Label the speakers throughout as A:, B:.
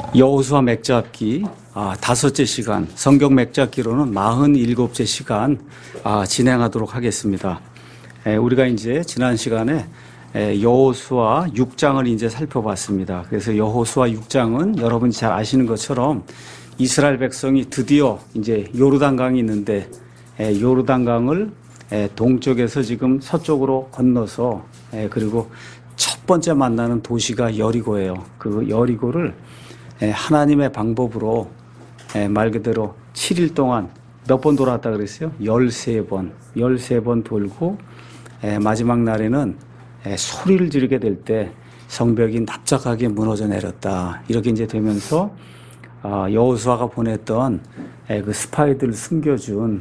A: 여호수아 맥잡기 다섯째 시간, 성경 맥잡기로는 47째 시간 진행하도록 하겠습니다. 우리가 이제 지난 시간에 여호수아 6장을 이제 살펴봤습니다. 그래서 여호수아 6장은 여러분이 잘 아시는 것처럼 이스라엘 백성이 드디어 이제 요르단강이 있는데 요르단강을 동쪽에서 지금 서쪽으로 건너서 그리고 첫 번째 만나는 도시가 여리고예요. 그 여리고를 하나님의 방법으로 말 그대로 7일 동안 몇 번 돌았다 그랬어요? 13번 돌고 마지막 날에는 소리를 지르게 될 때 성벽이 납작하게 무너져 내렸다. 이렇게 이제 되면서 여호수아가 보냈던 그 스파이들을 숨겨준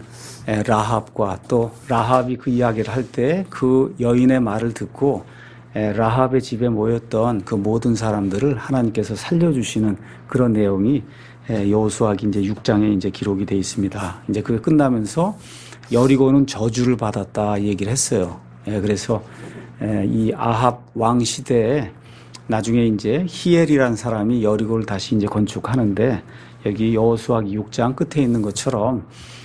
A: 라합과 또 라합이 그 이야기를 할 때 그 여인의 말을 듣고 라합의 집에 모였던 그 모든 사람들을 하나님께서 살려주시는 그런 내용이 여호수아기 이제 6장에 이제 기록이 되어 있습니다. 이제 그게 끝나면서 여리고는 저주를 받았다 얘기를 했어요. 그래서 이 아합 왕 시대에 나중에 이제 히엘이라는 사람이 여리고를 다시 이제 건축하는데 여기 여호수아기 6장 끝에 있는 것처럼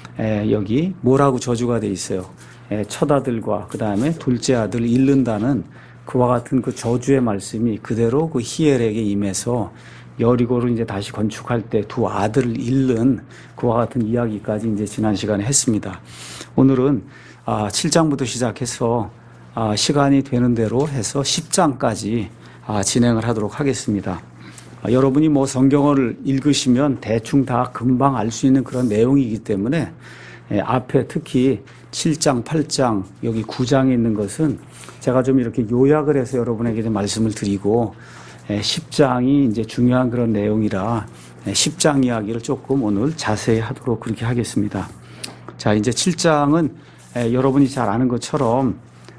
A: 여기 뭐라고 저주가 되어 있어요. 첫 아들과 그 다음에 둘째 아들을 잃는다는 그와 같은 그 저주의 말씀이 그대로 그 히엘에게 임해서 여리고를 이제 다시 건축할 때 두 아들을 잃는 그와 같은 이야기까지 이제 지난 시간에 했습니다. 오늘은 7장부터 시작해서 시간이 되는 대로 해서 10장까지 진행을 하도록 하겠습니다. 여러분이 뭐 성경을 읽으시면 대충 다 금방 알 수 있는 그런 내용이기 때문에 앞에 특히 7장, 8장, 여기 9장에 있는 것은 제가 좀 이렇게 요약을 해서 여러분에게 좀 말씀을 드리고 10장이 이제 중요한 그런 내용이라 10장 이야기를 조금 오늘 자세히 하도록 그렇게 하겠습니다. 자, 이제 7장은 여러분이 잘 아는 것처럼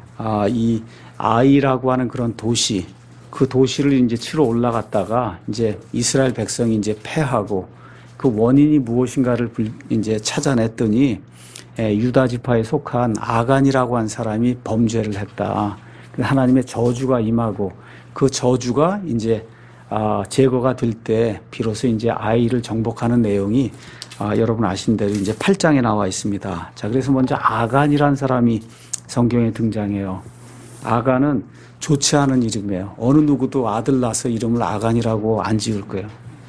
A: 이 아이라고 하는 그런 도시, 그 도시를 이제 치러 올라갔다가 이제 이스라엘 백성이 이제 패하고 그 원인이 무엇인가를 이제 찾아냈더니 유다 지파에 속한 아간이라고 한 사람이 범죄를 했다. 하나님의 저주가 임하고 그 저주가 이제 제거가 될 때 비로소 이제 아이를 정복하는 내용이 여러분 아신 대로 이제 8장에 나와 있습니다. 자, 그래서 먼저 아간이라는 사람이 성경에 등장해요. 아간은 좋지 않은 이름이에요. 어느 누구도 아들 낳아서 이름을 아간이라고 안 지을 거예요.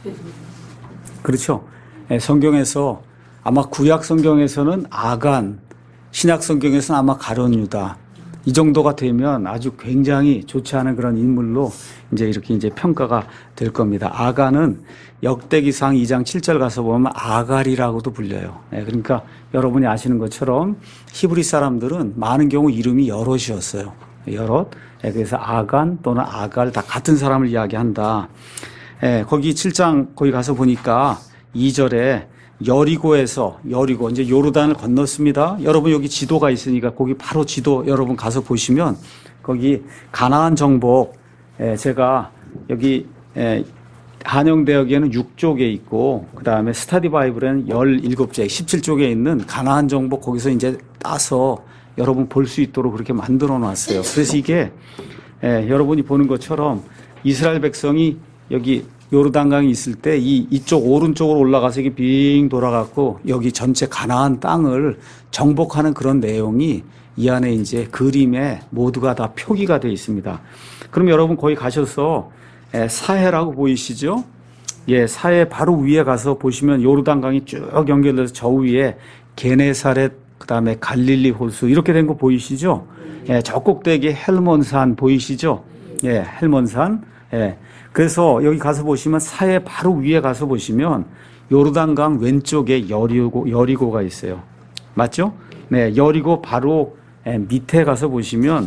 A: 그렇죠? 성경에서 아마 구약 성경에서는 아간, 신약 성경에서는 아마 가룟 유다 이 정도가 되면 아주 굉장히 좋지 않은 그런 인물로 이제 이렇게 이제 평가가 될 겁니다. 아간은 역대기상 2장 7절 가서 보면 아갈이라고도 불려요. 그러니까 여러분이 아시는 것처럼 히브리 사람들은 많은 경우 이름이 여럿이었어요. 여럿. 그래서 아간 또는 아갈 다 같은 사람을 이야기한다. 거기 7장 거기 가서 보니까 2절에 여리고에서 여리고 이제 요르단을 건넜습니다. 여러분 여기 지도가 있으니까 거기 바로 지도 여러분 가서 보시면 거기 가나안 정복 제가 여기 한영대역에는 6쪽에 있고 그 다음에 스타디 바이블에는 17쪽 17쪽에 있는 가나안 정복 거기서 이제 따서 여러분 볼 수 있도록 그렇게 만들어 놨어요. 그래서 이게 여러분이 보는 것처럼 이스라엘 백성이 여기 요르단강이 있을 때 이쪽 오른쪽으로 올라가서 이게 빙 돌아갔고 여기 전체 가나안 땅을 정복하는 그런 내용이 이 안에 이제 그림에 모두가 다 표기가 되어 있습니다. 그럼 여러분 거기 가셔서 사해라고 보이시죠? 예, 사해 바로 위에 가서 보시면 요르단강이 쭉 연결돼서 저 위에 게네사렛 그다음에 갈릴리 호수 이렇게 된 거 보이시죠? 예, 저 꼭대기 헬몬산 보이시죠? 예, 헬몬산. 예. 그래서 여기 가서 보시면 사해 바로 위에 가서 보시면 요르단강 왼쪽에 여리고가 있어요. 맞죠? 네, 여리고 바로 밑에 가서 보시면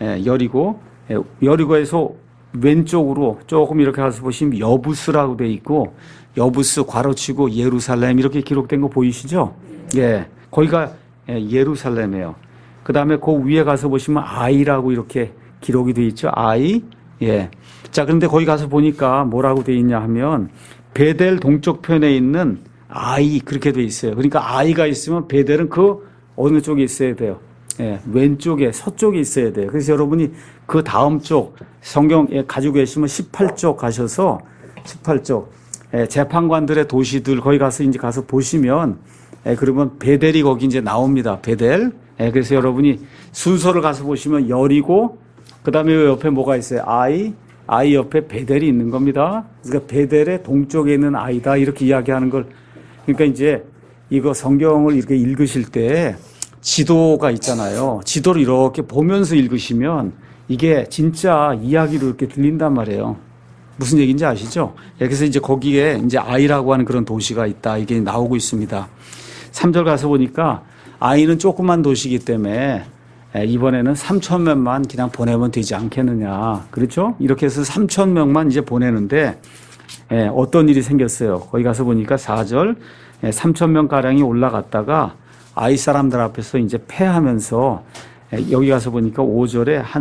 A: 여리고에서 왼쪽으로 조금 이렇게 가서 보시면 여부스라고 돼 있고 여부스 괄호치고 예루살렘 이렇게 기록된 거 보이시죠? 예, 거기가 예루살렘이에요. 그 다음에 그 위에 가서 보시면 아이라고 이렇게 기록이 돼 있죠. 아이. 예. 자, 그런데 거기 가서 보니까 뭐라고 돼 있냐 하면 베델 동쪽 편에 있는 아이 그렇게 돼 있어요. 그러니까 아이가 있으면 베델은 그 어느 쪽에 있어야 돼요. 예, 왼쪽에 서쪽에 있어야 돼요. 그래서 여러분이 그 다음 쪽 성경에 가지고 계시면 18쪽 가셔서 18쪽 재판관들의 도시들 거기 가서 이제 가서 보시면 그러면 베델이 거기 이제 나옵니다. 베델. 그래서 여러분이 순서를 가서 보시면 여리고 그다음에 옆에 뭐가 있어요? 아이 옆에 베델이 있는 겁니다. 그러니까 베델의 동쪽에 있는 아이다 이렇게 이야기하는 걸 그러니까 이제 이거 성경을 이렇게 읽으실 때 지도가 있잖아요. 지도를 이렇게 보면서 읽으시면 이게 진짜 이야기로 이렇게 들린단 말이에요. 무슨 얘기인지 아시죠? 그래서 이제 거기에 이제 아이라고 하는 그런 도시가 있다. 이게 나오고 있습니다. 3절 가서 보니까 아이는 조그만 도시이기 때문에 이번에는 3,000명만 그냥 보내면 되지 않겠느냐. 그렇죠? 이렇게 해서 3,000명만 이제 보내는데 어떤 일이 생겼어요. 거기 가서 보니까 4절 3,000명 가량이 올라갔다가 아이 사람들 앞에서 이제 패하면서 여기 가서 보니까 5절에 한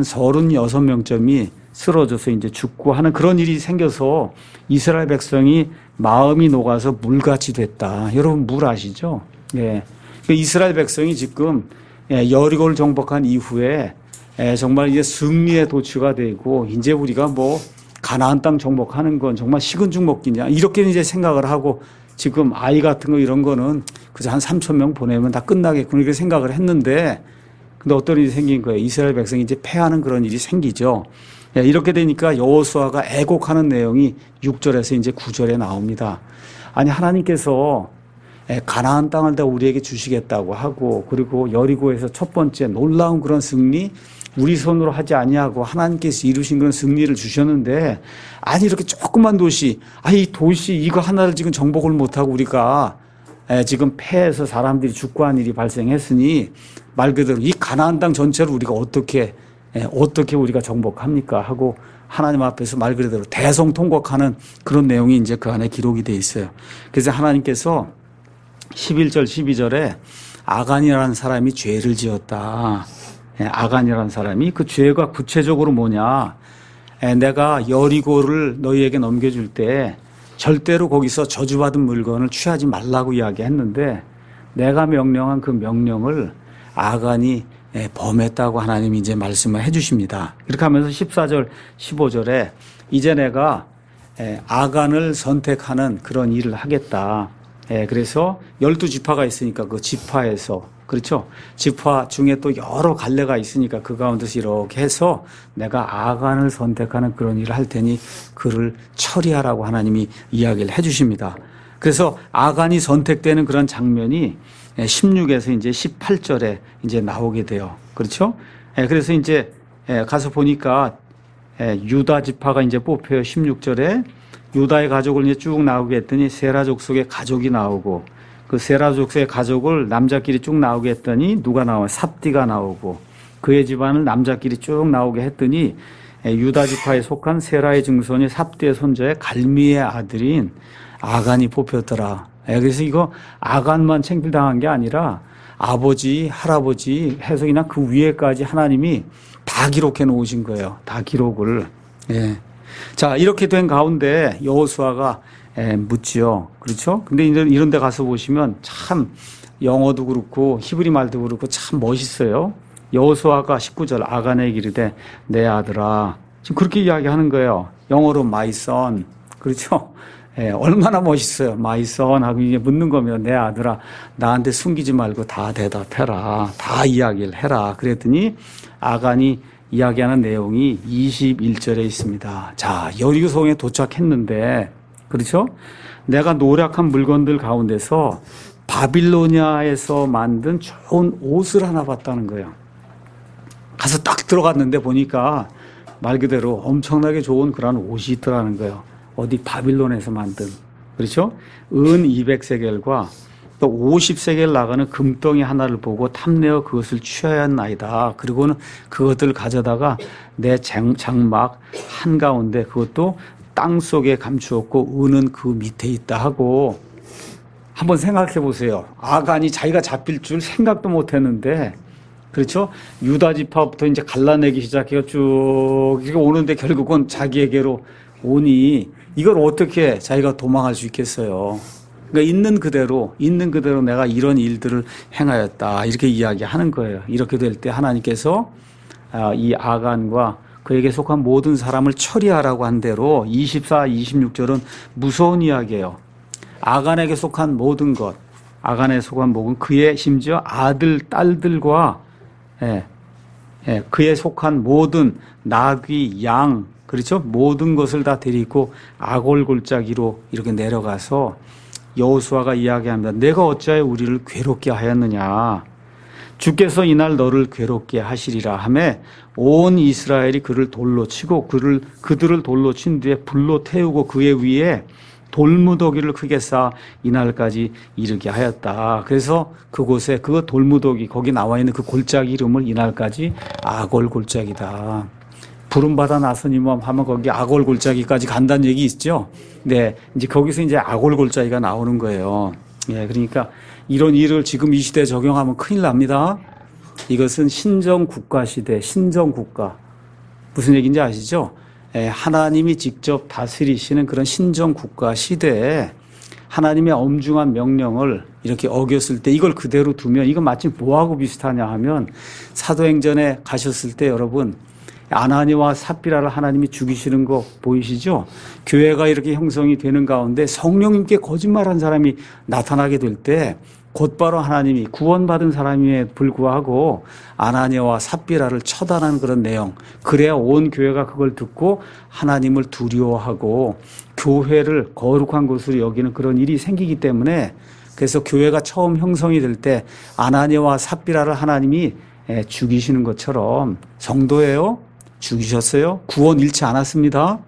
A: 36명쯤이 쓰러져서 이제 죽고 하는 그런 일이 생겨서 이스라엘 백성이 마음이 녹아서 물같이 됐다. 여러분 물 아시죠? 예. 이스라엘 백성이 지금 여리고를 정복한 이후에 정말 이제 승리에 도취가 되고 이제 우리가 뭐 가나안 땅 정복하는 건 정말 식은 죽 먹기냐 이렇게 이제 생각을 하고 지금 아이 같은 거 이런 거는 그저 한 3,000명 보내면 다 끝나겠구나 이렇게 생각을 했는데 근데 어떤 일이 생긴 거예요. 이스라엘 백성이 이제 패하는 그런 일이 생기죠. 이렇게 되니까 여호수아가 애곡하는 내용이 6절에서 이제 9절에 나옵니다. 아니 하나님께서 가나안 땅을 다 우리에게 주시겠다고 하고 그리고 여리고에서 첫 번째 놀라운 그런 승리 우리 손으로 하지 아니하고 하나님께서 이루신 그런 승리를 주셨는데 아니 이렇게 조그만 도시 이 도시 이거 하나를 지금 정복을 못하고 우리가 지금 패해서 사람들이 죽고 한 일이 발생했으니 말 그대로 이 가나안 땅 전체를 우리가 어떻게 우리가 정복합니까 하고 하나님 앞에서 말 그대로 대성통곡하는 그런 내용이 이제 그 안에 기록이 돼 있어요. 그래서 하나님께서 11절 12절에 아간이라는 사람이 죄를 지었다. 아간이라는 사람이 그 죄가 구체적으로 뭐냐. 내가 여리고를 너희에게 넘겨줄 때 절대로 거기서 저주받은 물건을 취하지 말라고 이야기했는데 내가 명령한 그 명령을 아간이 범했다고 하나님이 이제 말씀을 해 주십니다. 이렇게 하면서 14절 15절에 이제 내가 아간을 선택하는 그런 일을 하겠다. 그래서 12지파가 있으니까 그 지파에서 그렇죠. 지파 중에 또 여러 갈래가 있으니까 그 가운데서 이렇게 해서 내가 아간을 선택하는 그런 일을 할 테니 그를 처리하라고 하나님이 이야기를 해 주십니다. 그래서 아간이 선택되는 그런 장면이 16에서 이제 18절에 이제 나오게 돼요. 그렇죠? 그래서 이제 가서 보니까 유다 지파가 이제 뽑혀요. 16절에 유다의 가족을 이제 쭉 나오게 했더니 세라 족속의 가족이 나오고 그 세라 족속의 가족을 남자끼리 쭉 나오게 했더니 누가 나와요? 삽디가 나오고 그의 집안을 남자끼리 쭉 나오게 했더니 유다 지파에 속한 세라의 증손이 삽디의 손자의 갈미의 아들인 아간이 뽑혔더라. 그래서 이거 아간만 창필당한 게 아니라 아버지, 할아버지 해서 그냥 그 위에까지 하나님이 다 기록해 놓으신 거예요. 다 기록을. 자, 이렇게 된 가운데 여호수아가 묻지요. 그렇죠? 근데 이런 데 가서 보시면 참 영어도 그렇고 히브리 말도 그렇고 참 멋있어요. 여호수아가 19절 아간에게 이르되 내 아들아. 지금 그렇게 이야기하는 거예요. 영어로 my son. 그렇죠? 얼마나 멋있어요. my son 하고 이제 묻는 거면 내 아들아 나한테 숨기지 말고 다 대답해라. 다 이야기를 해라. 그랬더니 아간이 이야기하는 내용이 21절에 있습니다. 자, 여리고성에 도착했는데 그렇죠? 내가 노력한 물건들 가운데서 바빌로니아에서 만든 좋은 옷을 하나 봤다는 거예요. 가서 딱 들어갔는데 보니까 말 그대로 엄청나게 좋은 그런 옷이 있더라는 거예요. 어디 바빌론에서 만든. 그렇죠? 은 200세겔과 또 50세겔 나가는 금덩이 하나를 보고 탐내어 그것을 취하여 한나이다. 그리고는 그것들을 가져다가 내 장막 한가운데 그것도 땅 속에 감추었고 은은 그 밑에 있다 하고 한번 생각해 보세요. 아간이 자기가 잡힐 줄 생각도 못 했는데 그렇죠? 유다 지파부터 이제 갈라내기 시작해서 쭉 오는데 결국은 자기에게로 오니 이걸 어떻게 자기가 도망할 수 있겠어요? 그러니까 있는 그대로 내가 이런 일들을 행하였다. 이렇게 이야기하는 거예요. 이렇게 될 때 하나님께서 이 아간과 그에게 속한 모든 사람을 처리하라고 한 대로 24, 26절은 무서운 이야기예요. 아간에게 속한 모든 것, 아간에 속한 모든 그의 심지어 아들, 딸들과 그에 속한 모든 나귀, 양, 그렇죠? 모든 것을 다 데리고 아골 골짜기로 이렇게 내려가서 여호수아가 이야기합니다. 내가 어찌하여 우리를 괴롭게 하였느냐? 주께서 이날 너를 괴롭게 하시리라 하매 온 이스라엘이 그를 돌로 치고 그들을 돌로 친 뒤에 불로 태우고 그의 위에 돌무더기를 크게 쌓아 이날까지 이르게 하였다. 그래서 그곳에 그 돌무더기 거기 나와 있는 그 골짜기 이름을 이날까지 아골 골짜기다. 부름받아 나서님만 하면 거기 아골 골짜기까지 간다는 얘기 있죠. 네, 이제 거기서 이제 아골 골짜기가 나오는 거예요. 예, 그러니까 이런 일을 지금 이 시대에 적용하면 큰일 납니다. 이것은 신정 국가 시대, 신정 국가. 무슨 얘기인지 아시죠? 하나님이 직접 다스리시는 그런 신정 국가 시대에 하나님의 엄중한 명령을 이렇게 어겼을 때 이걸 그대로 두면 이건 마치 뭐하고 비슷하냐 하면 사도행전에 가셨을 때 여러분 아나니와 삽비라를 하나님이 죽이시는 거 보이시죠? 교회가 이렇게 형성이 되는 가운데 성령님께 거짓말한 사람이 나타나게 될 때 곧바로 하나님이 구원받은 사람임에 불구하고 아나니아와 삽비라를 처단하는 그런 내용. 그래야 온 교회가 그걸 듣고 하나님을 두려워하고 교회를 거룩한 것으로 여기는 그런 일이 생기기 때문에 그래서 교회가 처음 형성이 될 때 아나니아와 삽비라를 하나님이 죽이시는 것처럼 성도예요? 죽이셨어요? 구원 잃지 않았습니다.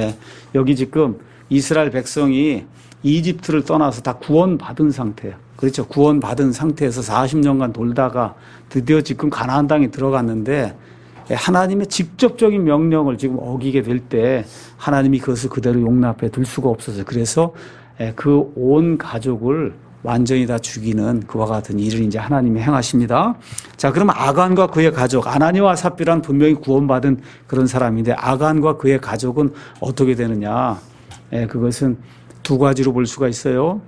A: 여기 지금 이스라엘 백성이 이집트를 떠나서 다 구원받은 상태예요. 그렇죠. 구원받은 상태에서 40년간 돌다가 드디어 지금 가나안 땅에 들어갔는데 하나님의 직접적인 명령을 지금 어기게 될 때 하나님이 그것을 그대로 용납해 둘 수가 없어서 그래서 그 온 가족을 완전히 다 죽이는 그와 같은 일을 이제 하나님이 행하십니다. 자, 그럼 아간과 그의 가족, 아나니와 삽비란 분명히 구원받은 그런 사람인데 아간과 그의 가족은 어떻게 되느냐? 그것은 두 가지로 볼 수가 있어요.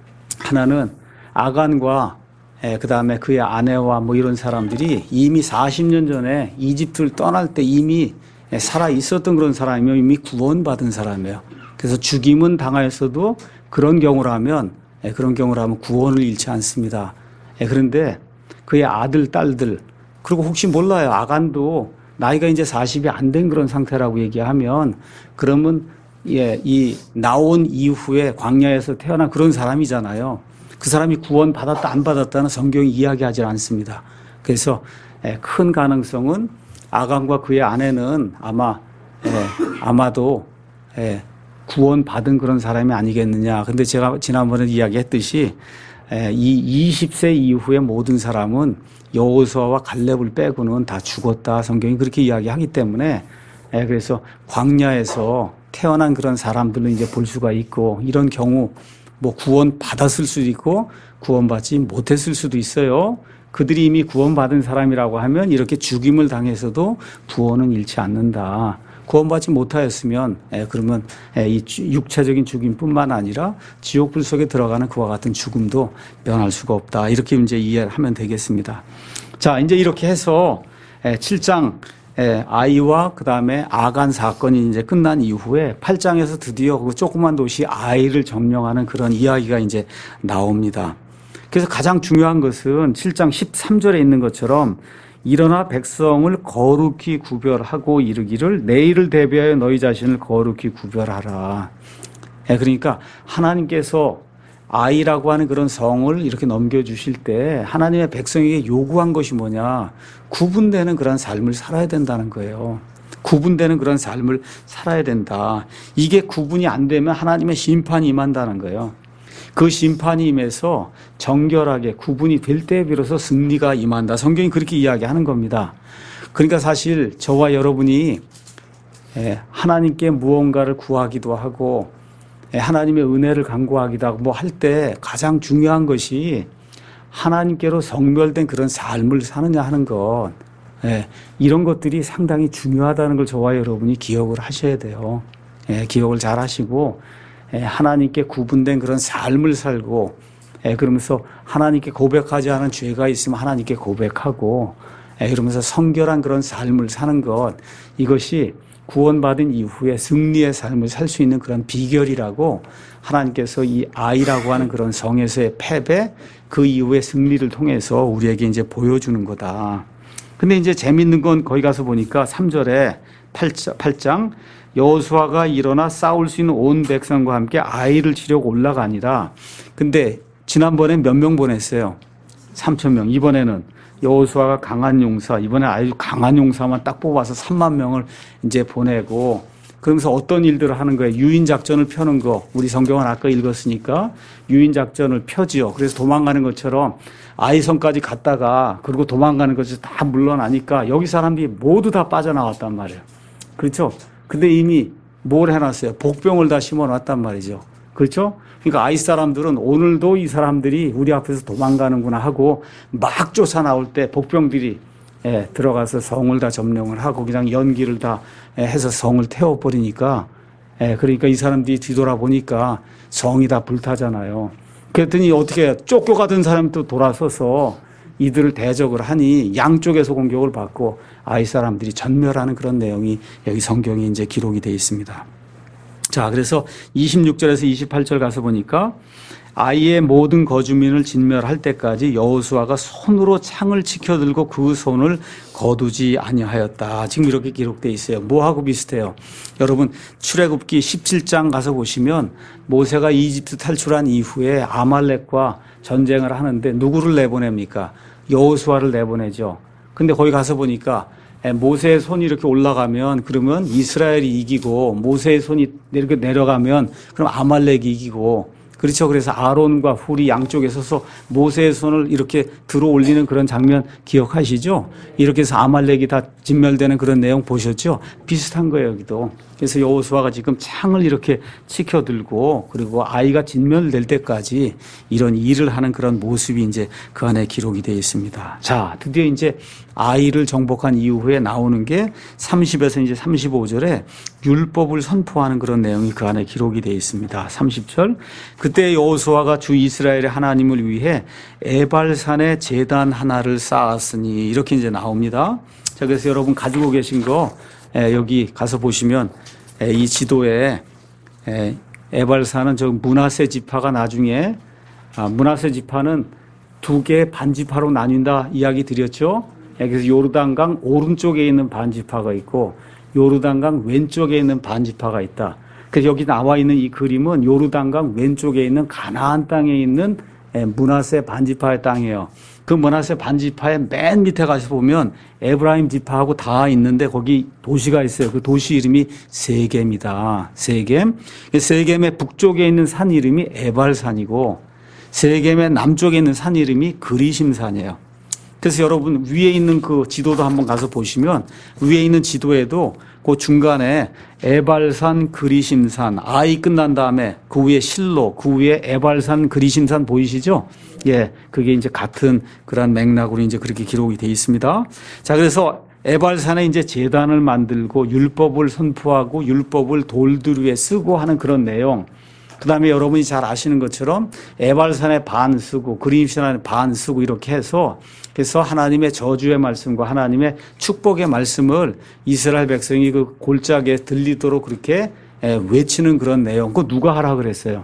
A: 하나는 아간과 그 다음에 그의 아내와 뭐 이런 사람들이 이미 40년 전에 이집트를 떠날 때 이미 살아 있었던 그런 사람이며 이미 구원받은 사람이에요. 그래서 죽임은 당하였어도 그런 경우라면 구원을 잃지 않습니다. 그런데 그의 아들, 딸들, 그리고 혹시 몰라요. 아간도 나이가 이제 40이 안 된 그런 상태라고 얘기하면 그러면 이 나온 이후에 광야에서 태어난 그런 사람이잖아요. 그 사람이 구원 받았다 안 받았다는 성경이 이야기하지 않습니다. 그래서 큰 가능성은 아간과 그의 아내는 아마도 구원 받은 그런 사람이 아니겠느냐. 근데 제가 지난번에 이야기했듯이 이 20세 이후의 모든 사람은 여호수아와 갈렙을 빼고는 다 죽었다. 성경이 그렇게 이야기하기 때문에 그래서 광야에서 태어난 그런 사람들은 이제 볼 수가 있고 이런 경우 뭐 구원 받았을 수도 있고 구원받지 못했을 수도 있어요. 그들이 이미 구원받은 사람이라고 하면 이렇게 죽임을 당해서도 구원은 잃지 않는다. 구원받지 못하였으면 그러면 이 육체적인 죽임뿐만 아니라 지옥불 속에 들어가는 그와 같은 죽음도 면할 수가 없다. 이렇게 이제 이해하면 되겠습니다. 자, 이제 이렇게 해서 7장 아이와 그 다음에 아간 사건이 이제 끝난 이후에 8장에서 드디어 그 조그만 도시 아이를 점령하는 그런 이야기가 이제 나옵니다. 그래서 가장 중요한 것은 7장 13절에 있는 것처럼 일어나 백성을 거룩히 구별하고 이르기를 내일을 대비하여 너희 자신을 거룩히 구별하라. 그러니까 하나님께서 아이라고 하는 그런 성을 이렇게 넘겨주실 때 하나님의 백성에게 요구한 것이 뭐냐. 구분되는 그런 삶을 살아야 된다는 거예요. 구분되는 그런 삶을 살아야 된다. 이게 구분이 안 되면 하나님의 심판이 임한다는 거예요. 그 심판이 임해서 정결하게 구분이 될 때 비로소 승리가 임한다. 성경이 그렇게 이야기하는 겁니다. 그러니까 사실 저와 여러분이 하나님께 무언가를 구하기도 하고 하나님의 은혜를 간구하기도 하고 뭐 할 때 가장 중요한 것이 하나님께로 성별된 그런 삶을 사느냐 하는 것. 이런 것들이 상당히 중요하다는 걸 저와 여러분이 기억을 하셔야 돼요. 기억을 잘 하시고 하나님께 구분된 그런 삶을 살고 그러면서 하나님께 고백하지 않은 죄가 있으면 하나님께 고백하고 이러면서 성결한 그런 삶을 사는 것, 이것이 구원받은 이후에 승리의 삶을 살 수 있는 그런 비결이라고 하나님께서 이 아이라고 하는 그런 성에서의 패배, 그 이후의 승리를 통해서 우리에게 이제 보여주는 거다. 근데 이제 재밌는 건 거기 가서 보니까 3절에 8장 여호수아가 일어나 싸울 수 있는 온 백성과 함께 아이를 치려고 올라가니라. 근데 지난번에 몇 명 보냈어요? 3,000명. 이번에는 여호수아가 강한 용사, 이번에 아주 강한 용사만 딱 뽑아서 3만 명을 이제 보내고, 그러면서 어떤 일들을 하는 거예요? 유인 작전을 펴는 거. 우리 성경은 아까 읽었으니까 유인 작전을 펴지요. 그래서 도망가는 것처럼 아이성까지 갔다가 그리고 도망가는 것이 다 물러나니까 여기 사람들이 모두 다 빠져나왔단 말이에요. 그렇죠? 근데 이미 뭘 해놨어요? 복병을 다 심어놨단 말이죠. 그렇죠? 그러니까 아이 사람들은 오늘도 이 사람들이 우리 앞에서 도망가는구나 하고 막 쫓아 나올 때 복병들이 들어가서 성을 다 점령을 하고 그냥 연기를 다 해서 성을 태워버리니까, 그러니까 이 사람들이 뒤돌아보니까 성이 다 불타잖아요. 그랬더니 어떻게 쫓겨가던 사람이 또 돌아서서 이들을 대적을 하니 양쪽에서 공격을 받고 아이 사람들이 전멸하는 그런 내용이 여기 성경에 이제 기록이 되어 있습니다. 자, 그래서 26절에서 28절 가서 보니까 아이의 모든 거주민을 진멸할 때까지 여호수아가 손으로 창을 치켜들고 그 손을 거두지 아니하였다. 지금 이렇게 기록되어 있어요. 뭐하고 비슷해요? 여러분 출애굽기 17장 가서 보시면 모세가 이집트 탈출한 이후에 아말렉과 전쟁을 하는데 누구를 내보냅니까? 여호수아를 내보내죠. 근데 거기 가서 보니까 모세의 손이 이렇게 올라가면 그러면 이스라엘이 이기고, 모세의 손이 이렇게 내려가면 그럼 아말렉이 이기고, 그렇죠. 그래서 아론과 훌이 양쪽에 서서 모세의 손을 이렇게 들어 올리는 그런 장면 기억하시죠? 이렇게 해서 아말렉이 다 진멸되는 그런 내용 보셨죠? 비슷한 거예요, 여기도. 그래서 여호수아가 지금 창을 이렇게 치켜들고 그리고 아이가 진멸될 때까지 이런 일을 하는 그런 모습이 이제 그 안에 기록이 되어 있습니다. 자, 드디어 이제 아이를 정복한 이후에 나오는 게 30에서 이제 35절에 율법을 선포하는 그런 내용이 그 안에 기록이 되어 있습니다. 30절. 그때 여호수아가 주 이스라엘의 하나님을 위해 에발산에 제단 하나를 쌓았으니, 이렇게 이제 나옵니다. 자, 그래서 여러분 가지고 계신 거 여기 가서 보시면 이 지도에 에발산은 저 므낫세 지파가 나중에 므낫세 지파는 두 개의 반지파로 나뉜다 이야기 드렸죠. 그래서 요르단강 오른쪽에 있는 반지파가 있고 요르단강 왼쪽에 있는 반지파가 있다. 그래서 여기 나와 있는 이 그림은 요르단강 왼쪽에 있는 가나안 땅에 있는 므낫세 반지파의 땅이에요. 그 므낫세 반지파의 맨 밑에 가서 보면 에브라임 지파하고 다 있는데 거기 도시가 있어요. 그 도시 이름이 세겜이다. 세겜. 세겜의 북쪽에 있는 산 이름이 에발산이고 세겜의 남쪽에 있는 산 이름이 그리심산이에요. 그래서 여러분 위에 있는 그 지도도 한번 가서 보시면 위에 있는 지도에도 그 중간에 에발산, 그리심산, 아이 끝난 다음에 그 위에 실로, 그 위에 에발산, 그리심산 보이시죠? 예, 그게 이제 같은 그런 맥락으로 이제 그렇게 기록이 되어 있습니다. 자, 그래서 에발산에 이제 제단을 만들고 율법을 선포하고 율법을 돌들 위에 쓰고 하는 그런 내용. 그 다음에 여러분이 잘 아시는 것처럼 에발산에 반 쓰고 그리심산에 반 쓰고 이렇게 해서 그래서 하나님의 저주의 말씀과 하나님의 축복의 말씀을 이스라엘 백성이 그 골짜기에 들리도록 그렇게 외치는 그런 내용. 그거 누가 하라 그랬어요?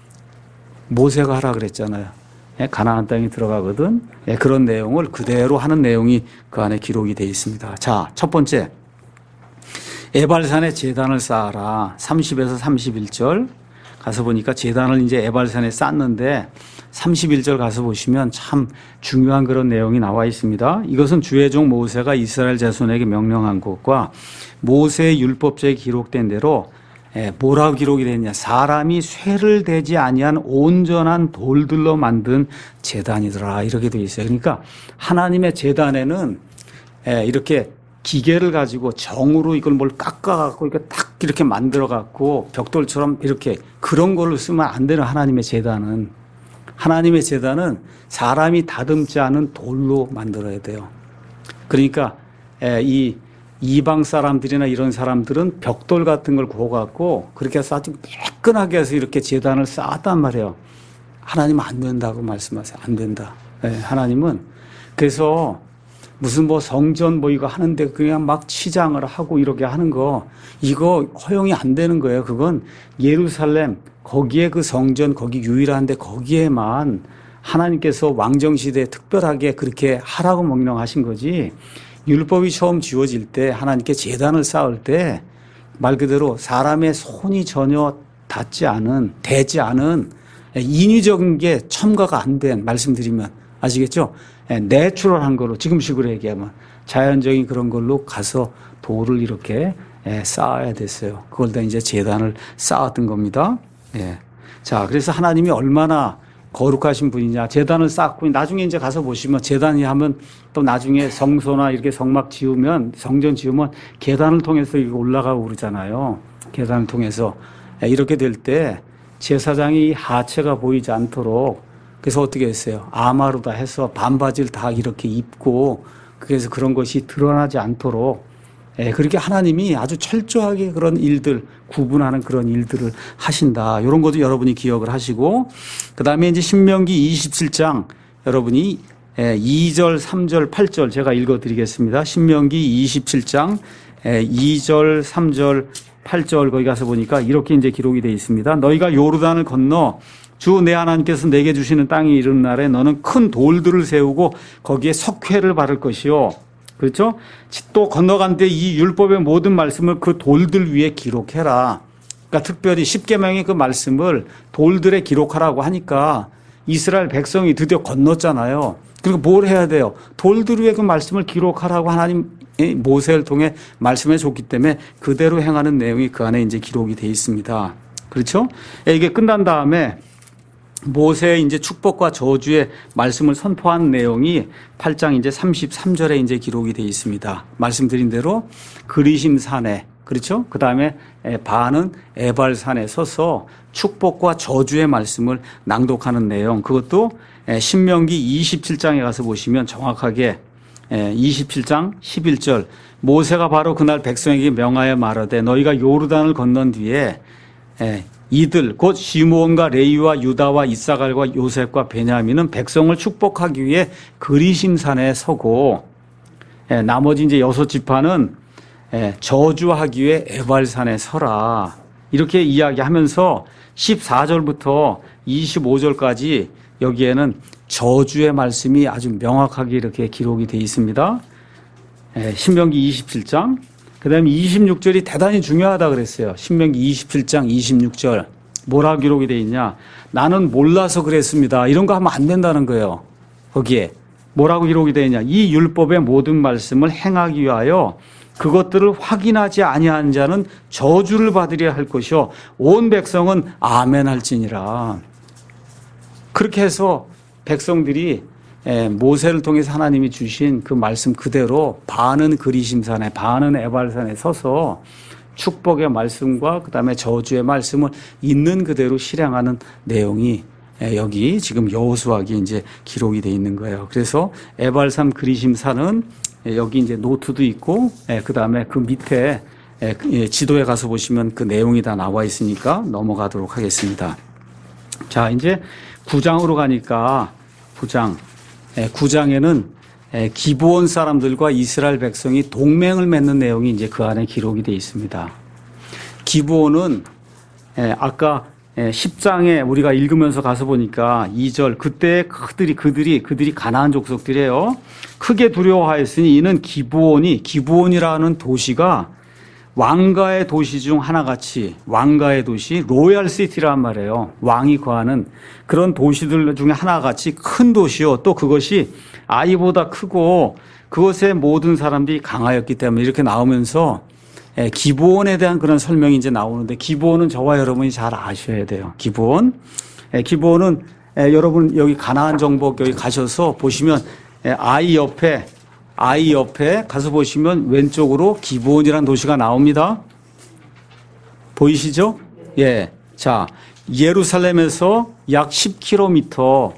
A: 모세가 하라 그랬잖아요. 가나안 땅에 들어가거든. 그런 내용을 그대로 하는 내용이 그 안에 기록이 되어 있습니다. 자, 첫 번째. 에발산에 제단을 쌓아라. 30에서 31절. 가서 보니까 제단을 이제 에발산에 쌓는데 31절 가서 보시면 참 중요한 그런 내용이 나와 있습니다. 이것은 주의 종 모세가 이스라엘 자손에게 명령한 것과 모세의 율법책에 기록된 대로 뭐라고 기록이 됐냐? 사람이 쇠를 대지 아니한 온전한 돌들로 만든 제단이더라. 이렇게 되어 있어요. 그러니까 하나님의 제단에는 이렇게 기계를 가지고 정으로 이걸 뭘 깎아갖고 이렇게 딱 이렇게 만들어갖고 벽돌처럼 이렇게 그런 걸로 쓰면 안 되는 하나님의 제단은. 하나님의 제단은 사람이 다듬지 않은 돌로 만들어야 돼요. 그러니까 이 이방 사람들이나 이런 사람들은 벽돌 같은 걸 구워갖고 그렇게 해서 아주 매끈하게 해서 이렇게 제단을 쌓았단 말이에요. 하나님은 안 된다고 말씀하세요. 안 된다. 하나님은. 그래서 무슨 뭐 성전 뭐 이거 하는데 그냥 막 치장을 하고 이렇게 하는 거 이거 허용이 안 되는 거예요. 그건 예루살렘 거기에 그 성전 거기 유일한데 거기에만 하나님께서 왕정시대에 특별하게 그렇게 하라고 명령하신 거지. 율법이 처음 지어질 때 하나님께 제단을 쌓을 때 말 그대로 사람의 손이 전혀 되지 않은 인위적인 게 첨가가 안 된 말씀드리면 아시겠죠? 내추럴한 걸로 지금식으로 얘기하면 자연적인 그런 걸로 가서 돌을 이렇게 쌓아야 됐어요. 그걸 다 이제 제단을 쌓았던 겁니다. 자, 그래서 하나님이 얼마나 거룩하신 분이냐. 제단을 쌓고 나중에 이제 가서 보시면 제단이 하면 또 나중에 성소나 이렇게 성막 지으면 성전 지으면 계단을 통해서 이렇게 올라가고 그러잖아요. 계단을 통해서 이렇게 될 때 제사장이 하체가 보이지 않도록 그래서 어떻게 했어요? 아마루다 해서 반바지를 다 이렇게 입고 그래서 그런 것이 드러나지 않도록 그렇게 하나님이 아주 철저하게 그런 일들 구분하는 그런 일들을 하신다. 이런 것도 여러분이 기억을 하시고 그다음에 이제 신명기 27장 여러분이 2절, 3절, 8절 제가 읽어드리겠습니다. 신명기 27장 2절, 3절, 8절 거기 가서 보니까 이렇게 이제 기록이 되어 있습니다. 너희가 요르단을 건너 주 내 하나님께서 내게 주시는 땅에 이르는 날에 너는 큰 돌들을 세우고 거기에 석회를 바를 것이요. 그렇죠? 또 건너간데 이 율법의 모든 말씀을 그 돌들 위에 기록해라. 그러니까 특별히 십계명의 그 말씀을 돌들에 기록하라고 하니까 이스라엘 백성이 드디어 건넜잖아요. 그리고 뭘 해야 돼요? 돌들 위에 그 말씀을 기록하라고 하나님 모세를 통해 말씀해 줬기 때문에 그대로 행하는 내용이 그 안에 이제 기록이 되어 있습니다. 그렇죠? 이게 끝난 다음에 모세의 이제 축복과 저주의 말씀을 선포한 내용이 8장 이제 33절에 이제 기록이 되어 있습니다. 말씀드린 대로 그리심 산에 그렇죠? 그 다음에 바는 에발 산에 서서 축복과 저주의 말씀을 낭독하는 내용 그것도 신명기 27장에 가서 보시면 정확하게 27장 11절 모세가 바로 그날 백성에게 명하여 말하되 너희가 요르단을 건넌 뒤에 이들 곧 시므온과 레위와 유다와 이사갈과 요셉과 베냐민은 백성을 축복하기 위해 그리심산에 서고 나머지 이제 6지파는 저주하기 위해 에발산에 서라. 이렇게 이야기하면서 14절부터 25절까지 여기에는 저주의 말씀이 아주 명확하게 이렇게 기록이 되어 있습니다. 신명기 27장 그다음에 26절이 대단히 중요하다 그랬어요. 신명기 27장 26절 뭐라 기록이 되어 있냐. 나는 몰라서 그랬습니다. 이런 거 하면 안 된다는 거예요. 거기에 뭐라고 기록이 되어 있냐. 이 율법의 모든 말씀을 행하기 위하여 그것들을 확인하지 아니한 자는 저주를 받으려 할 것이요 온 백성은 아멘 할지니라. 그렇게 해서 백성들이 모세를 통해서 하나님이 주신 그 말씀 그대로 반은 그리심산에 반은 에발산에 서서 축복의 말씀과 그다음에 저주의 말씀을 있는 그대로 실행하는 내용이 여기 지금 여호수아기에 이제 기록이 돼 있는 거예요. 그래서 에발산 그리심산은 여기 이제 노트도 있고 그다음에 그 밑에 지도에 가서 보시면 그 내용이 다 나와 있으니까 넘어가도록 하겠습니다. 자, 이제 9장으로 가니까 9장에는 기브온 사람들과 이스라엘 백성이 동맹을 맺는 내용이 이제 그 안에 기록이 되어 있습니다. 기브온은 아까 10장에 우리가 읽으면서 가서 보니까 2절 그때 그들이 가나안 족속들이에요. 크게 두려워하였으니 이는 기브온이라는 도시가 왕가의 도시 중 하나같이 왕가의 도시 로얄 시티란 말이에요. 왕이 거하는 그런 도시들 중에 하나같이 큰 도시요. 또 그것이 아이보다 크고 그것의 모든 사람들이 강하였기 때문에 이렇게 나오면서 기브온에 대한 그런 설명이 이제 나오는데 기브온은 저와 여러분이 잘 아셔야 돼요. 기브온은 여러분 여기 가나안 정복 여기 가셔서 보시면 아이 옆에 가서 보시면 왼쪽으로 기브온이라는 도시가 나옵니다. 보이시죠? 예. 자, 예루살렘에서 약 10km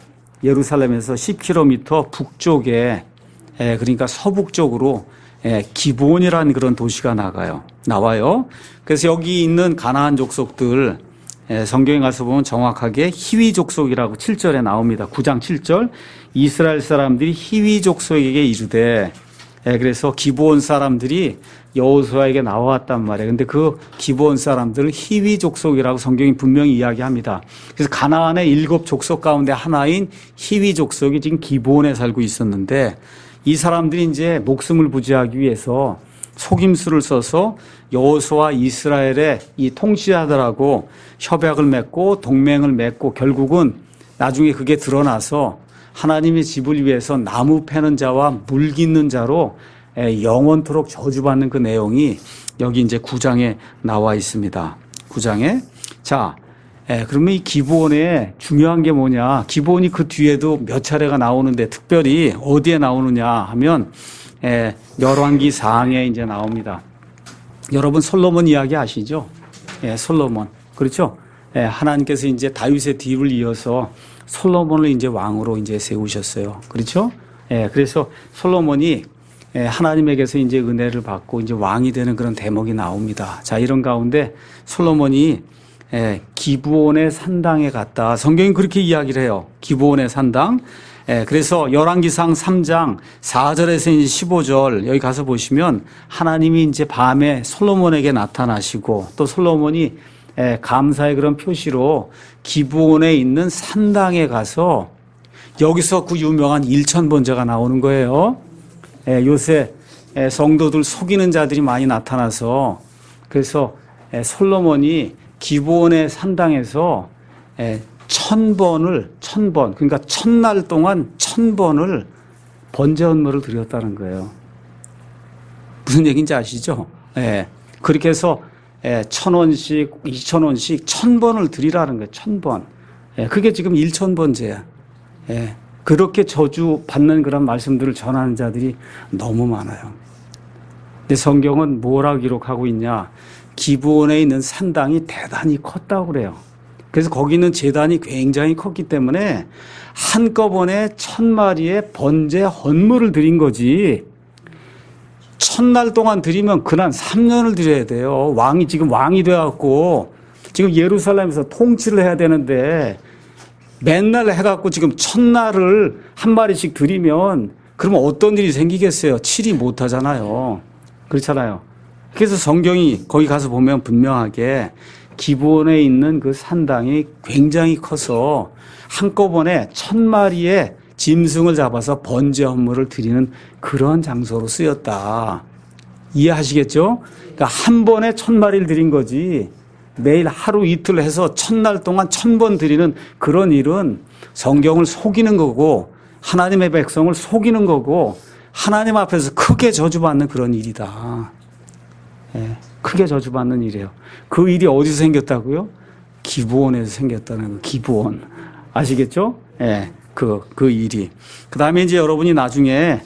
A: 북쪽에 그러니까 서북쪽으로 기브온이라는 그런 도시가 나와요. 그래서 여기 있는 가나안 족속들 성경에 가서 보면 정확하게 히위 족속이라고 7절에 나옵니다. 9장 7절 이스라엘 사람들이 히위 족속에게 이르되 그래서 기브온 사람들이 여호수아에게 나왔단 말이에요. 근데 그 기브온 사람들을 히위 족속이라고 성경이 분명히 이야기합니다. 그래서 가나안의 7 족속 가운데 하나인 히위 족속이 지금 기브온에 살고 있었는데 이 사람들이 이제 목숨을 부지하기 위해서 속임수를 써서 여호수아 이스라엘의 이 통치자들하고 협약을 맺고 동맹을 맺고 결국은 나중에 그게 드러나서 하나님의 집을 위해서 나무 패는 자와 물 깃는 자로 영원토록 저주받는 그 내용이 여기 이제 9장에 나와 있습니다. 9장에. 자, 그러면 이 기브온에 중요한 게 뭐냐. 기브온이 그 뒤에도 몇 차례가 나오는데 특별히 어디에 나오느냐 하면 열왕기 4장에 이제 나옵니다. 여러분 솔로몬 이야기 아시죠? 솔로몬. 그렇죠? 하나님께서 이제 다윗의 뒤를 이어서 솔로몬을 이제 왕으로 이제 세우셨어요. 그렇죠? 그래서 솔로몬이 하나님에게서 이제 은혜를 받고 이제 왕이 되는 그런 대목이 나옵니다. 자, 이런 가운데 솔로몬이 기브온의 산당에 갔다. 성경이 그렇게 이야기를 해요. 기브온의 산당. 그래서 열왕기상 3장 4절에서 15절 여기 가서 보시면 하나님이 이제 밤에 솔로몬에게 나타나시고 또 솔로몬이 감사의 그런 표시로 기브온에 있는 산당에 가서 여기서 그 유명한 일천번제가 나오는 거예요. 요새 성도들 속이는 자들이 많이 나타나서 그래서 솔로몬이 기브온의 산당에서 1000번 그러니까 1000날 동안 1000번을 번제 헌물을 드렸다는 거예요. 무슨 얘기인지 아시죠? 그렇게 해서 1000원씩 2000원씩 1000번을 드리라는 거예요. 1000번. 그게 지금 1000번제야. 그렇게 저주 받는 그런 말씀들을 전하는 자들이 너무 많아요. 근데 성경은 뭐라고 기록하고 있냐? 기브온에 있는 산당이 대단히 컸다고 그래요. 그래서 거기 있는 제단이 굉장히 컸기 때문에 한꺼번에 1000마리의 번제 헌물을 드린 거지. 1000날 동안 드리면 그날 3년을 드려야 돼요. 지금 왕이 돼갖고 지금 예루살렘에서 통치를 해야 되는데 맨날 해갖고 지금 1000날을 한 마리씩 드리면 그러면 어떤 일이 생기겠어요? 치리 못하잖아요. 그렇잖아요. 그래서 성경이 거기 가서 보면 분명하게 기브온에 있는 그 산당이 굉장히 커서 한꺼번에 1000마리의 짐승을 잡아서 번제 헌물을 드리는 그런 장소로 쓰였다. 이해하시겠죠? 그러니까 한 번에 1000마리를 드린 거지 매일 하루 이틀 해서 1000날 동안 1000번 드리는 그런 일은 성경을 속이는 거고 하나님의 백성을 속이는 거고 하나님 앞에서 크게 저주받는 그런 일이다. 크게 저주받는 일이에요. 그 일이 어디서 생겼다고요? 기브온에서 생겼다는 거. 기브온. 아시겠죠? 그 일이. 그 다음에 이제 여러분이 나중에,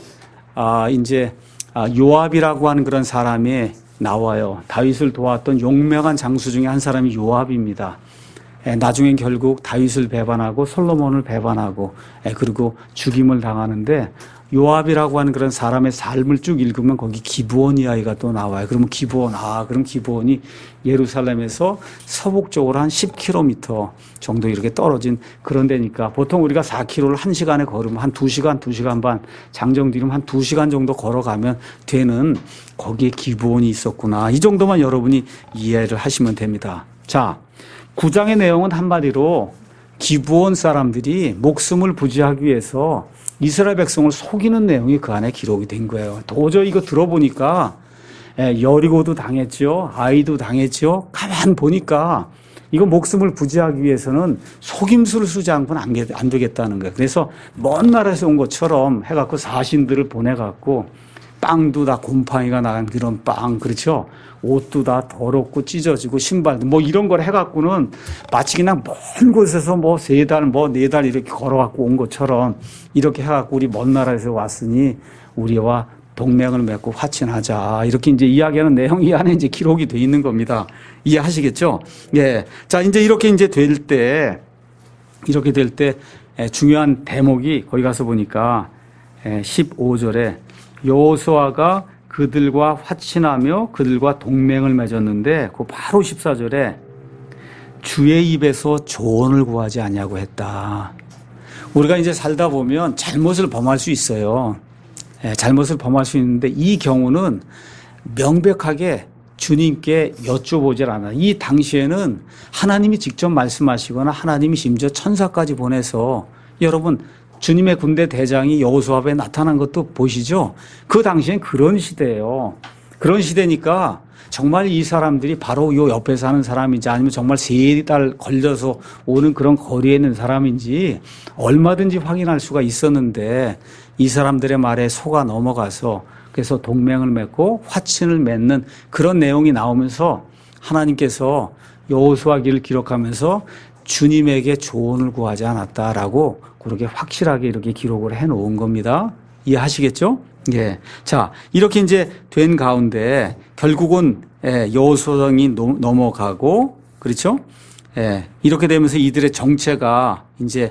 A: 요압이라고 하는 그런 사람이 나와요. 다윗을 도왔던 용맹한 장수 중에 한 사람이 요압입니다. 나중엔 결국 다윗을 배반하고 솔로몬을 배반하고, 그리고 죽임을 당하는데, 요압이라고 하는 그런 사람의 삶을 쭉 읽으면 거기 기브온 이야기가 또 나와요. 그러면 그럼 기브온이 예루살렘에서 서북쪽으로 한 10km 정도 이렇게 떨어진 그런 데니까 보통 우리가 4km를 1시간에 걸으면 한 2시간, 2시간 반, 장정 뒤면 한 2시간 정도 걸어가면 되는 거기에 기브온이 있었구나. 이 정도만 여러분이 이해를 하시면 됩니다. 자, 9장의 내용은 한마디로 기브온 사람들이 목숨을 부지하기 위해서 이스라엘 백성을 속이는 내용이 그 안에 기록이 된 거예요. 도저히 이거 들어보니까 여리고도 당했죠. 아이도 당했죠. 가만 보니까 이거 목숨을 부지하기 위해서는 속임수를 쓰지 않고는 안 되겠다는 거예요. 그래서 먼 나라에서 온 것처럼 해갖고 사신들을 보내갖고 빵도 다 곰팡이가 나간 그런 빵, 그렇죠? 옷도 다 더럽고 찢어지고 신발도 뭐 이런 걸 해갖고는 마치 그냥 먼 곳에서 뭐 3달, 4달 이렇게 걸어갖고 온 것처럼 이렇게 해갖고 우리 먼 나라에서 왔으니 우리와 동맹을 맺고 화친하자. 이렇게 이제 이야기하는 내용이 안에 이제 기록이 돼 있는 겁니다. 이해하시겠죠? 예. 자, 이제 이렇게 될 때 중요한 대목이 거기 가서 보니까 15절에 여호수아가 그들과 화친하며 그들과 동맹을 맺었는데 그 바로 14절에 주의 입에서 조언을 구하지 않냐고 했다. 우리가 이제 살다 보면 잘못을 범할 수 있어요. 잘못을 범할 수 있는데 이 경우는 명백하게 주님께 여쭤보질 않아요. 이 당시에는 하나님이 직접 말씀하시거나 하나님이 심지어 천사까지 보내서 여러분 주님의 군대 대장이 여호수아 앞에 나타난 것도 보시죠. 그 당시엔 그런 시대예요. 그런 시대니까 정말 이 사람들이 바로 요 옆에 사는 사람인지 아니면 정말 3달 걸려서 오는 그런 거리에 있는 사람인지 얼마든지 확인할 수가 있었는데 이 사람들의 말에 속아 넘어가서 그래서 동맹을 맺고 화친을 맺는 그런 내용이 나오면서 하나님께서 여호수아기를 기록하면서 주님에게 조언을 구하지 않았다라고 그렇게 확실하게 이렇게 기록을 해 놓은 겁니다. 이해하시겠죠? 예. 자, 이렇게 이제 된 가운데 결국은 여호수아기 넘어가고 그렇죠? 예. 이렇게 되면서 이들의 정체가 이제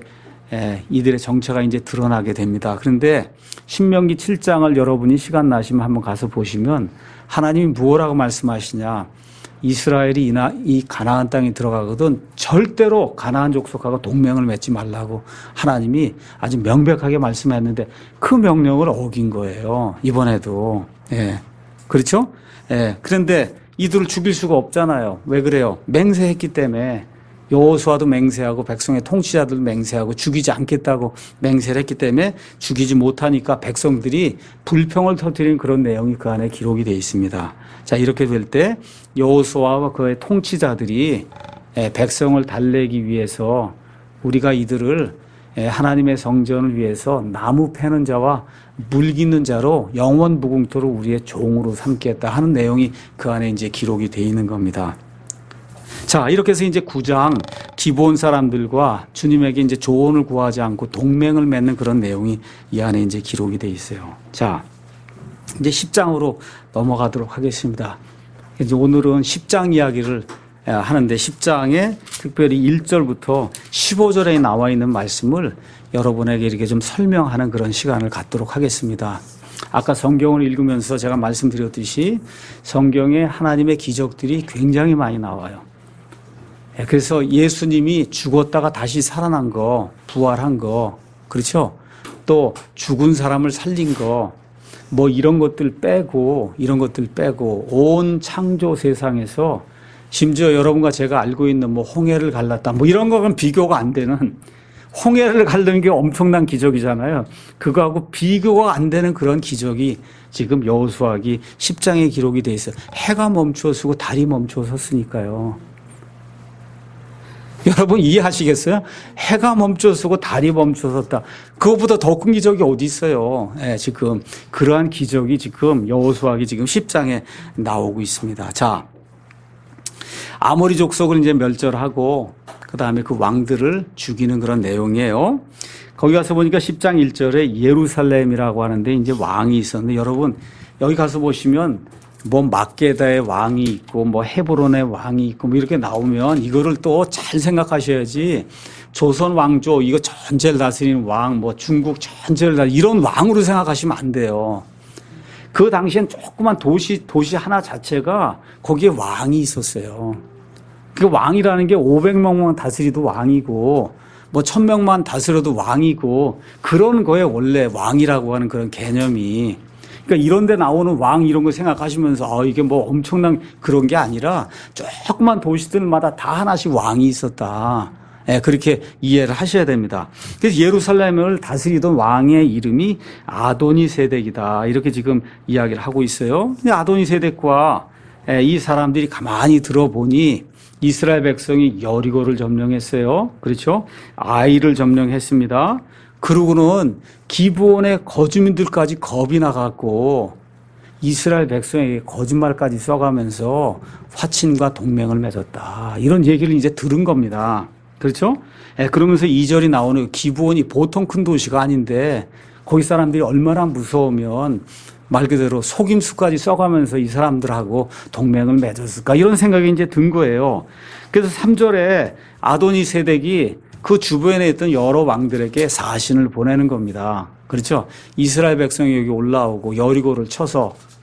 A: 드러나게 됩니다. 그런데 신명기 7장을 여러분이 시간 나시면 한번 가서 보시면 하나님이 무엇라고 말씀하시냐. 이스라엘이 이 가나안 땅에 들어가거든 절대로 가나안 족속하고 동맹을 맺지 말라고 하나님이 아주 명백하게 말씀했는데 그 명령을 어긴 거예요. 이번에도. 예. 그렇죠? 예. 그런데 이들을 죽일 수가 없잖아요. 왜 그래요? 맹세했기 때문에. 여호수아도 맹세하고 백성의 통치자들도 맹세하고 죽이지 않겠다고 맹세를 했기 때문에 죽이지 못하니까 백성들이 불평을 터뜨린 그런 내용이 그 안에 기록이 되어 있습니다. 자, 이렇게 될 때 여호수아와 그의 통치자들이 백성을 달래기 위해서 우리가 이들을 하나님의 성전을 위해서 나무 패는 자와 물 깃는 자로 영원 무궁토록 우리의 종으로 삼겠다 하는 내용이 그 안에 이제 기록이 되어 있는 겁니다. 자, 이렇게 해서 이제 9장 기브온 사람들과 주님에게 이제 조언을 구하지 않고 동맹을 맺는 그런 내용이 이 안에 이제 기록이 돼 있어요. 자, 이제 10장으로 넘어가도록 하겠습니다. 이제 오늘은 10장 이야기를 하는데 10장에 특별히 1절부터 15절에 나와 있는 말씀을 여러분에게 이렇게 좀 설명하는 그런 시간을 갖도록 하겠습니다. 아까 성경을 읽으면서 제가 말씀드렸듯이 성경에 하나님의 기적들이 굉장히 많이 나와요. 그래서 예수님이 죽었다가 다시 살아난 거, 부활한 거, 그렇죠? 또 죽은 사람을 살린 거, 뭐 이런 것들 빼고 온 창조 세상에서 심지어 여러분과 제가 알고 있는 뭐 홍해를 갈랐다, 뭐 이런 거는 비교가 안 되는, 홍해를 갈르는 게 엄청난 기적이잖아요. 그거하고 비교가 안 되는 그런 기적이 지금 여호수아기 10장에 기록이 돼 있어요. 해가 멈추어 서고 달이 멈추어 섰으니까요. 여러분 이해하시겠어요? 해가 멈추어 서고 달이 멈추어 섰다. 그거보다 더 큰 기적이 어디 있어요? 지금 그러한 기적이 지금 여호수아기 지금 10장에 나오고 있습니다. 자, 아모리 족속을 이제 멸절하고 그다음에 그 왕들을 죽이는 그런 내용이에요. 거기 가서 보니까 10장 1절에 예루살렘이라고 하는데 이제 왕이 있었는데 여러분 여기 가서 보시면 뭐 막게다의 왕이 있고 뭐 헤브론의 왕이 있고 뭐 이렇게 나오면 이거를 또 잘 생각하셔야지 조선 왕조 이거 전체를 다스리는 왕 뭐 중국 전체를 다 이런 왕으로 생각하시면 안 돼요. 그 당시엔 조그만 도시 하나 자체가 거기에 왕이 있었어요. 그 왕이라는 게 500명만 다스리도 왕이고 뭐 1000명만 다스려도 왕이고 그런 거에 원래 왕이라고 하는 그런 개념이. 그러니까 이런 데 나오는 왕 이런 거 생각하시면서 이게 뭐 엄청난 그런 게 아니라 조그만 도시들마다 다 하나씩 왕이 있었다. 그렇게 이해를 하셔야 됩니다. 그래서 예루살렘을 다스리던 왕의 이름이 아도니세덱이다. 이렇게 지금 이야기를 하고 있어요. 근데 아도니세덱과 이 사람들이 가만히 들어보니 이스라엘 백성이 여리고를 점령했어요. 그렇죠? 아이를 점령했습니다. 그러고는 기브온의 거주민들까지 겁이 나갖고 이스라엘 백성에게 거짓말까지 써가면서 화친과 동맹을 맺었다. 이런 얘기를 이제 들은 겁니다. 그렇죠? 그러면서 2절이 나오는 기브온이 보통 큰 도시가 아닌데 거기 사람들이 얼마나 무서우면 말 그대로 속임수까지 써가면서 이 사람들하고 동맹을 맺었을까 이런 생각이 이제 든 거예요. 그래서 3절에 아도니세덱이 그 주변에 있던 여러 왕들에게 사신을 보내는 겁니다. 그렇죠? 이스라엘 백성이 여기 올라오고 여리고를 쳐서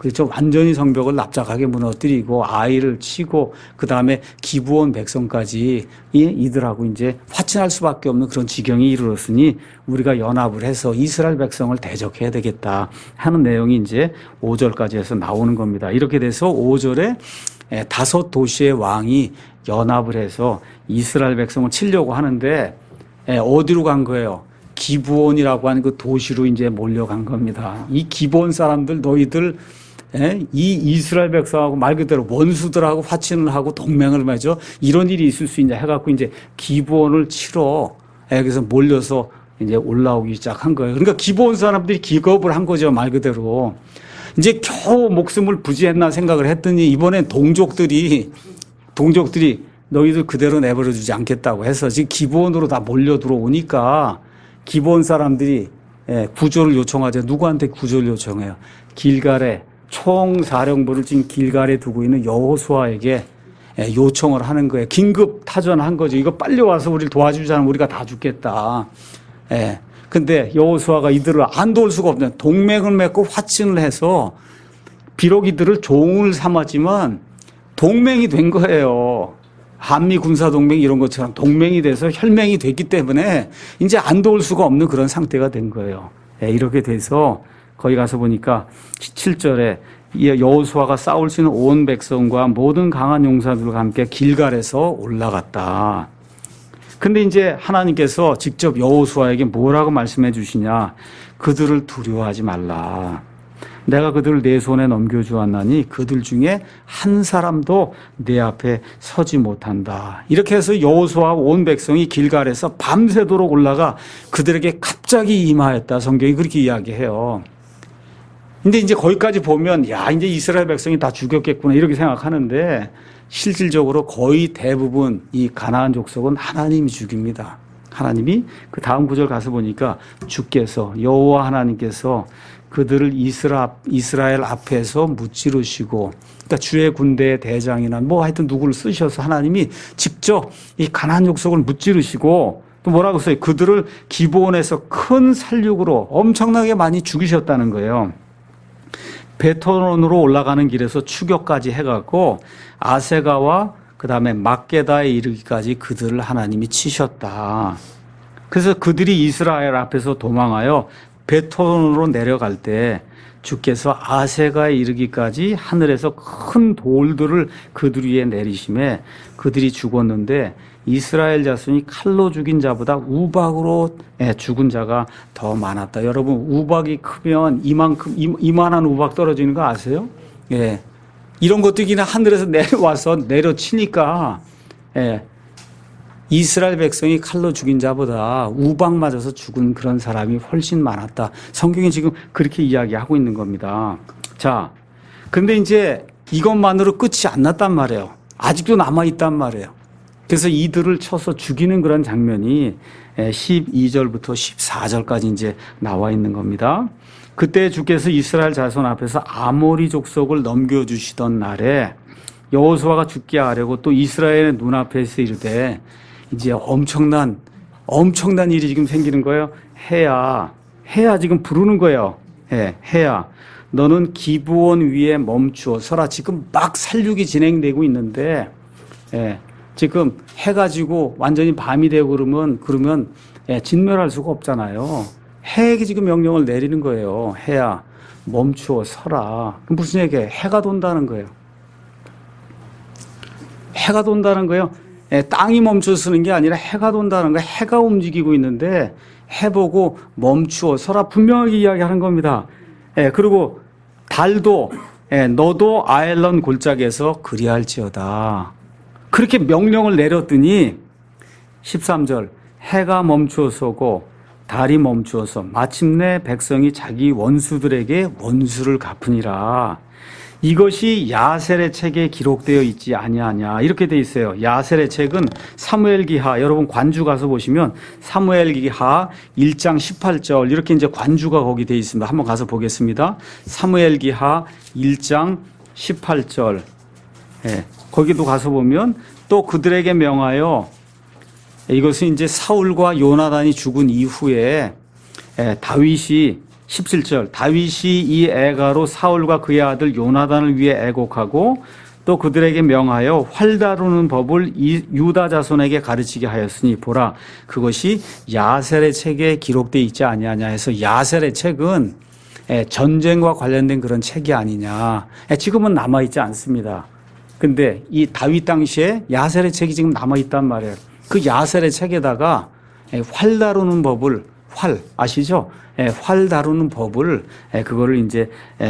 A: 그렇죠. 완전히 성벽을 납작하게 무너뜨리고 아이를 치고 그 다음에 기브온 백성까지 이들하고 이제 화친할 수밖에 없는 그런 지경이 이르렀으니 우리가 연합을 해서 이스라엘 백성을 대적해야 되겠다 하는 내용이 이제 5절까지 해서 나오는 겁니다. 이렇게 돼서 5절에 5도시의 왕이 연합을 해서 이스라엘 백성을 치려고 하는데 어디로 간 거예요? 기브온이라고 하는 그 도시로 이제 몰려간 겁니다. 이 기브온 사람들 너희들 이 이스라엘 백성하고 말 그대로 원수들하고 화친을 하고 동맹을 맺어 이런 일이 있을 수 있냐 해갖고 이제 기브온을 치러 그래서 몰려서 이제 올라오기 시작한 거예요. 그러니까 기브온 사람들이 기겁을 한 거죠. 말 그대로. 이제 겨우 목숨을 부지했나 생각을 했더니 이번엔 동족들이 너희들 그대로 내버려 두지 않겠다고 해서 지금 기브온으로 다 몰려 들어오니까 기브온 사람들이 구조를 요청하죠. 누구한테 구조를 요청해요? 길갈에 총사령부를 지금 길갈에 두고 있는 여호수아에게 요청을 하는 거예요. 긴급 타전한 거죠. 이거 빨리 와서 우리를 도와주지 않으면 우리가 다 죽겠다. 근데 여호수아가 이들을 안 도울 수가 없는 동맹을 맺고 화친을 해서 비록 이들을 종을 삼았지만 동맹이 된 거예요. 한미 군사동맹 이런 것처럼 동맹이 돼서 혈맹이 됐기 때문에 이제 안 도울 수가 없는 그런 상태가 된 거예요. 이렇게 돼서 거기 가서 보니까 7절에 여호수아가 싸울 수 있는 온 백성과 모든 강한 용사들과 함께 길갈에서 올라갔다. 근데 이제 하나님께서 직접 여호수아에게 뭐라고 말씀해 주시냐. 그들을 두려워하지 말라. 내가 그들을 내 손에 넘겨주었나니 그들 중에 한 사람도 내 앞에 서지 못한다. 이렇게 해서 여호수아와 온 백성이 길갈에서 밤새도록 올라가 그들에게 갑자기 임하였다. 성경이 그렇게 이야기해요. 근데 이제 거기까지 보면 야 이제 이스라엘 백성이 다 죽였겠구나 이렇게 생각하는데 실질적으로 거의 대부분 이 가나안 족속은 하나님이 죽입니다. 하나님이 그 다음 구절 가서 보니까 주께서 여호와 하나님께서 그들을 이스라엘 앞에서 무찌르시고 그러니까 주의 군대의 대장이나 뭐 하여튼 누구를 쓰셔서 하나님이 직접 이 가나안 족속을 무찌르시고 또 뭐라고 써요? 그들을 기브온에서 큰 살육으로 엄청나게 많이 죽이셨다는 거예요. 베토론으로 올라가는 길에서 추격까지 해갖고 아세가와 그 다음에 막게다에 이르기까지 그들을 하나님이 치셨다. 그래서 그들이 이스라엘 앞에서 도망하여 베토론으로 내려갈 때 주께서 아세가에 이르기까지 하늘에서 큰 돌들을 그들 위에 내리심에 그들이 죽었는데 이스라엘 자손이 칼로 죽인 자보다 우박으로 죽은 자가 더 많았다. 여러분 우박이 크면 이만한 우박 떨어지는 거 아세요? 예. 이런 것도 그냥 하늘에서 내려와서 내려치니까 이스라엘 백성이 칼로 죽인 자보다 우박 맞아서 죽은 그런 사람이 훨씬 많았다. 성경이 지금 그렇게 이야기하고 있는 겁니다. 자, 근데 이제 이것만으로 끝이 안 났단 말이에요. 아직도 남아있단 말이에요. 그래서 이들을 쳐서 죽이는 그런 장면이 12절부터 14절까지 이제 나와 있는 겁니다. 그때 주께서 이스라엘 자손 앞에서 아모리 족속을 넘겨주시던 날에 여호수아가 죽게 하려고 또 이스라엘의 눈앞에서 이르되 이제 엄청난 일이 지금 생기는 거예요. 해야 지금 부르는 거예요. 해야 너는 기브온 위에 멈추어 서라. 지금 막 살육이 진행되고 있는데 지금 해가 지고 완전히 밤이 되고 그러면 진멸할 수가 없잖아요. 해에게 지금 명령을 내리는 거예요. 해야 멈추어 서라. 그럼 무슨 얘기예요? 해가 돈다는 거예요. 해가 돈다는 거예요. 땅이 멈춰 서는 게 아니라 해가 돈다는 거예요. 해가 움직이고 있는데 해보고 멈추어 서라. 분명하게 이야기하는 겁니다. 그리고 달도 너도 아엘론 골짜기에서 그리할지어다. 그렇게 명령을 내렸더니 13절 해가 멈추어 서고 달이 멈추어서 마침내 백성이 자기 원수들에게 원수를 갚으니라. 이것이 야셀의 책에 기록되어 있지 아니하냐 이렇게 돼 있어요. 야셀의 책은 사무엘기하 여러분 관주 가서 보시면 사무엘기하 1장 18절 이렇게 이제 관주가 거기 돼 있습니다. 한번 가서 보겠습니다. 사무엘기하 1장 18절 거기도 가서 보면 또 그들에게 명하여 이것은 이제 사울과 요나단이 죽은 이후에 다윗이 17절 다윗이 이 애가로 사울과 그의 아들 요나단을 위해 애곡하고 또 그들에게 명하여 활 다루는 법을 유다 자손에게 가르치게 하였으니 보라 그것이 야셀의 책에 기록되어 있지 아니하냐 해서 야셀의 책은 전쟁과 관련된 그런 책이 아니냐. 지금은 남아있지 않습니다. 근데 이 다윗 당시에 야셀의 책이 지금 남아있단 말이에요. 그 야셀의 책에다가 활 다루는 법을 활 아시죠? 활 다루는 법을 그거를 이제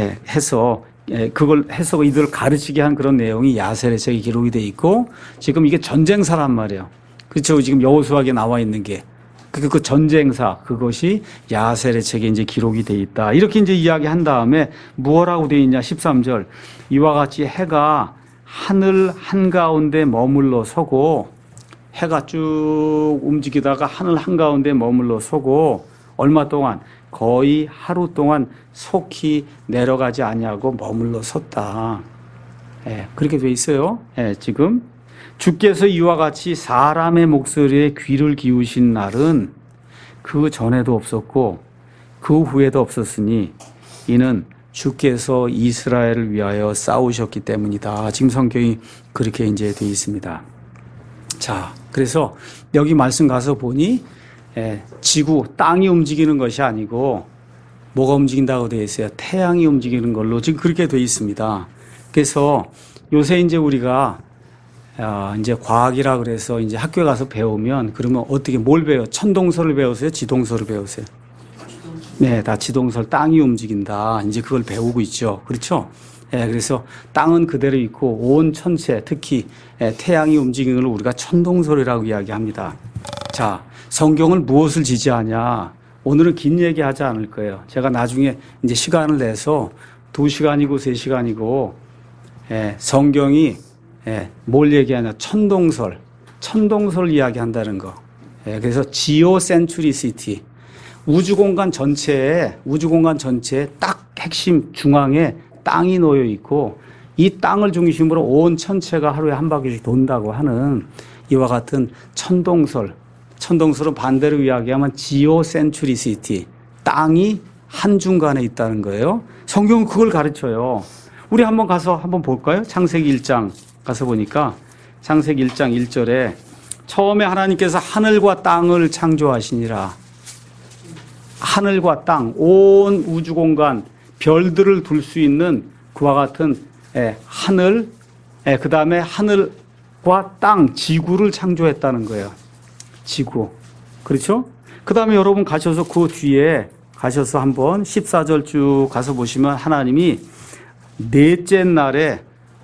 A: 해서 그걸 해서 이들을 가르치게 한 그런 내용이 야셀의 책에 기록이 돼 있고 지금 이게 전쟁사란 말이에요. 그렇죠? 지금 여호수아에 나와 있는 게 그 전쟁사 그것이 야셀의 책에 이제 기록이 돼 있다. 이렇게 이제 이야기한 다음에 무엇라고 돼 있냐? 13절 이와 같이 해가 하늘 한가운데 머물러 서고 해가 쭉 움직이다가 하늘 한가운데 머물러 서고 얼마 동안 거의 하루 동안 속히 내려가지 아니하고 머물러 섰다. 그렇게 돼 있어요. 지금 주께서 이와 같이 사람의 목소리에 귀를 기우신 날은 그 전에도 없었고 그 후에도 없었으니 이는 주께서 이스라엘을 위하여 싸우셨기 때문이다. 지금 성경이 그렇게 이제 돼 있습니다. 자, 그래서 여기 말씀 가서 보니 지구, 땅이 움직이는 것이 아니고 뭐가 움직인다고 되어 있어요? 태양이 움직이는 걸로 지금 그렇게 되어 있습니다. 그래서 요새 이제 우리가 이제 과학이라 그래서 이제 학교에 가서 배우면 그러면 어떻게 뭘 배워요? 천동설을 배우세요? 지동설을 배우세요? 네, 다 지동설, 땅이 움직인다. 이제 그걸 배우고 있죠. 그렇죠? 그래서 땅은 그대로 있고 온 천체, 특히 태양이 움직이는 걸 우리가 천동설이라고 이야기합니다. 자, 성경을 무엇을 지지하냐? 오늘은 긴 얘기 하지 않을 거예요. 제가 나중에 이제 시간을 내서 2시간이고 3시간이고 성경이 뭘 얘기하냐? 천동설 이야기한다는 거. 그래서 지오센트리시티. 우주공간 전체에 딱 핵심 중앙에 땅이 놓여 있고 이 땅을 중심으로 온 천체가 하루에 한 바퀴씩 돈다고 하는 이와 같은 천동설은 반대로 이야기하면 지오센트리시티. 땅이 한중간에 있다는 거예요. 성경은 그걸 가르쳐요. 우리 한번 가서 한번 볼까요? 창세기 1장 가서 보니까 창세기 1장 1절에 처음에 하나님께서 하늘과 땅을 창조하시니라. 하늘과 땅, 온 우주 공간, 별들을 둘 수 있는 그와 같은 하늘, 그 다음에 하늘과 땅, 지구를 창조했다는 거예요. 지구. 그렇죠? 그 다음에 여러분 가셔서 그 뒤에 가셔서 한번 14절 쭉 가서 보시면 하나님이 넷째 날에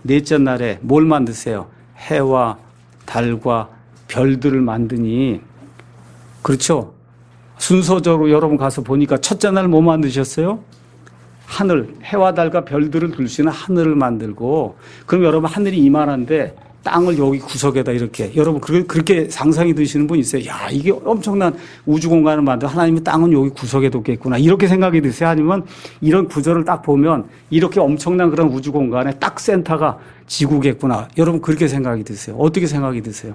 A: 뭘 만드세요? 해와 달과 별들을 만드니, 그렇죠? 순서적으로 여러분 가서 보니까 첫째 날 뭐 만드셨어요? 하늘, 해와 달과 별들을 둘 수 있는 하늘을 만들고, 그럼 여러분 하늘이 이만한데 땅을 여기 구석에다 이렇게, 여러분 그렇게 상상이 드시는 분 있어요? 야, 이게 엄청난 우주 공간을 만들어 하나님이 땅은 여기 구석에 뒀겠구나, 이렇게 생각이 드세요? 아니면 이런 구조를 딱 보면 이렇게 엄청난 그런 우주 공간에 딱 센터가 지구겠구나, 여러분 그렇게 생각이 드세요? 어떻게 생각이 드세요?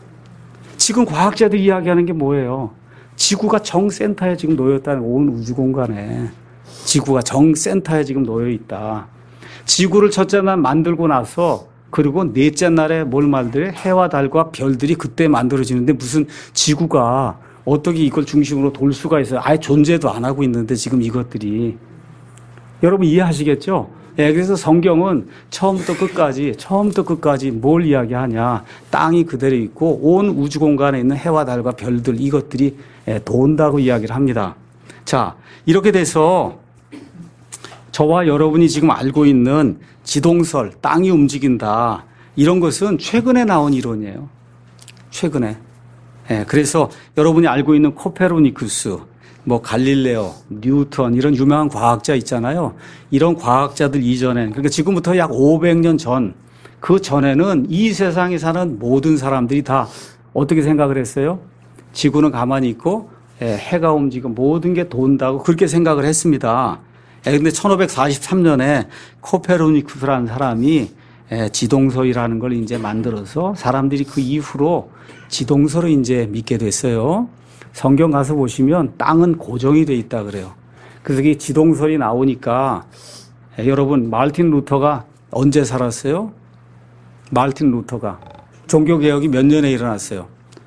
A: 지금 과학자들이 이야기하는 게 뭐예요? 지구가 정센터에 지금 놓여있다는, 온 우주 공간에 지구가 정센터에 지금 놓여있다. 지구를 첫째 날 만들고 나서, 그리고 넷째 날에 뭘 만들어요? 해와 달과 별들이 그때 만들어지는데 무슨 지구가 어떻게 이걸 중심으로 돌 수가 있어요? 아예 존재도 안 하고 있는데 지금 이것들이. 여러분 이해하시겠죠? 그래서 성경은 처음부터 끝까지 뭘 이야기하냐? 땅이 그대로 있고 온 우주 공간에 있는 해와 달과 별들, 이것들이 돈다고 이야기를 합니다. 자, 이렇게 돼서 저와 여러분이 지금 알고 있는 지동설, 땅이 움직인다, 이런 것은 최근에 나온 이론이에요. 최근에. 그래서 여러분이 알고 있는 코페르니쿠스, 뭐 갈릴레오, 뉴턴, 이런 유명한 과학자 있잖아요. 이런 과학자들 이전엔, 그러니까 지금부터 약 500년 전, 그 전에는 이 세상에 사는 모든 사람들이 다 어떻게 생각을 했어요? 지구는 가만히 있고 해가 움직이고 모든 게 돈다고 그렇게 생각을 했습니다. 그런데 1543년에 코페르니쿠스라는 사람이 지동설이라는 걸 이제 만들어서 사람들이 그 이후로 지동설을 이제 믿게 됐어요. 성경 가서 보시면 땅은 고정이 돼 있다 그래요. 그래서 이 지동설이 나오니까 여러분 마르틴 루터가 언제 살았어요? 마르틴 루터가 종교개혁이 몇 년에 일어났어요?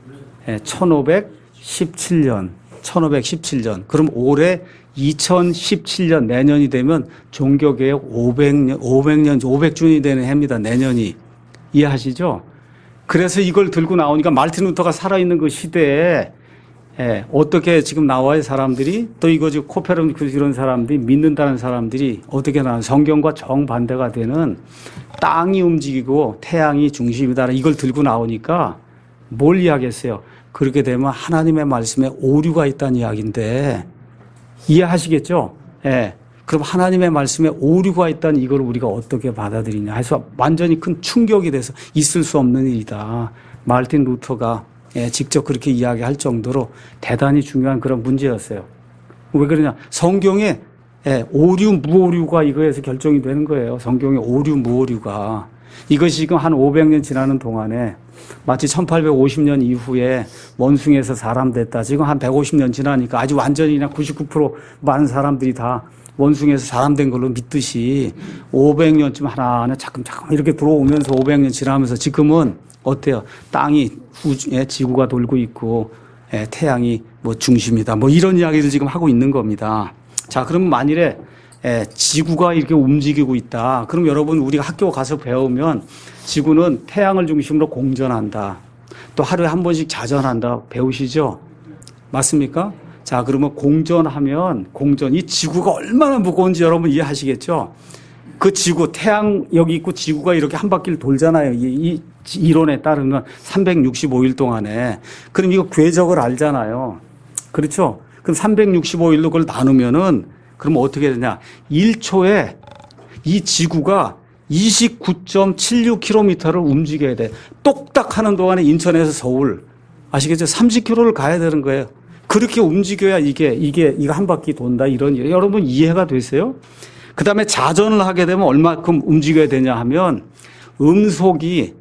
A: 1517년. 1517년. 그럼 올해 2017년 내년이 되면 종교개혁 500주년이 되는 해입니다. 내년이. 이해하시죠? 그래서 이걸 들고 나오니까 마르틴 루터가 살아있는 그 시대에 어떻게 지금 나와요, 사람들이? 또 이거 지금 코페르니쿠스 이런 사람들이 믿는다는 사람들이 어떻게 나와요? 성경과 정반대가 되는 땅이 움직이고 태양이 중심이다. 이걸 들고 나오니까 뭘 이야기했어요? 그렇게 되면 하나님의 말씀에 오류가 있다는 이야기인데 이해하시겠죠? 예. 그럼 하나님의 말씀에 오류가 있다는 이걸 우리가 어떻게 받아들이냐 해서 완전히 큰 충격이 돼서 있을 수 없는 일이다. 마르틴 루터가 직접 그렇게 이야기할 정도로 대단히 중요한 그런 문제였어요. 왜 그러냐? 성경에 오류, 무오류가 이거에서 결정이 되는 거예요. 성경의 오류, 무오류가. 이것이 지금 한 500년 지나는 동안에 마치 1850년 이후에 원숭이에서 사람 됐다. 지금 한 150년 지나니까 아주 완전히 그냥 99% 많은 사람들이 다 원숭이에서 사람 된 걸로 믿듯이 500년쯤 하나하나 차근차근 이렇게 들어오면서 500년 지나면서 지금은 어때요? 땅이 후에 지구가 돌고 있고 태양이 뭐 중심이다. 뭐 이런 이야기를 지금 하고 있는 겁니다. 자, 그럼 만일에 지구가 이렇게 움직이고 있다. 그럼 여러분 우리가 학교 가서 배우면 지구는 태양을 중심으로 공전한다. 또 하루에 한 번씩 자전한다. 배우시죠? 맞습니까? 자, 그러면 공전하면 이 지구가 얼마나 무거운지 여러분 이해하시겠죠? 그 지구, 태양 여기 있고 지구가 이렇게 한 바퀴를 돌잖아요. 이 이론에 따르면 365일 동안에. 그럼 이거 궤적을 알잖아요. 그렇죠? 그럼 365일로 그걸 나누면은 그럼 어떻게 되냐? 1초에 이 지구가 29.76km를 움직여야 돼. 똑딱 하는 동안에 인천에서 서울. 아시겠죠? 30km를 가야 되는 거예요. 그렇게 움직여야 이거 한 바퀴 돈다. 이런 일. 여러분 이해가 되세요? 그 다음에 자전을 하게 되면 얼마큼 움직여야 되냐 하면 음속이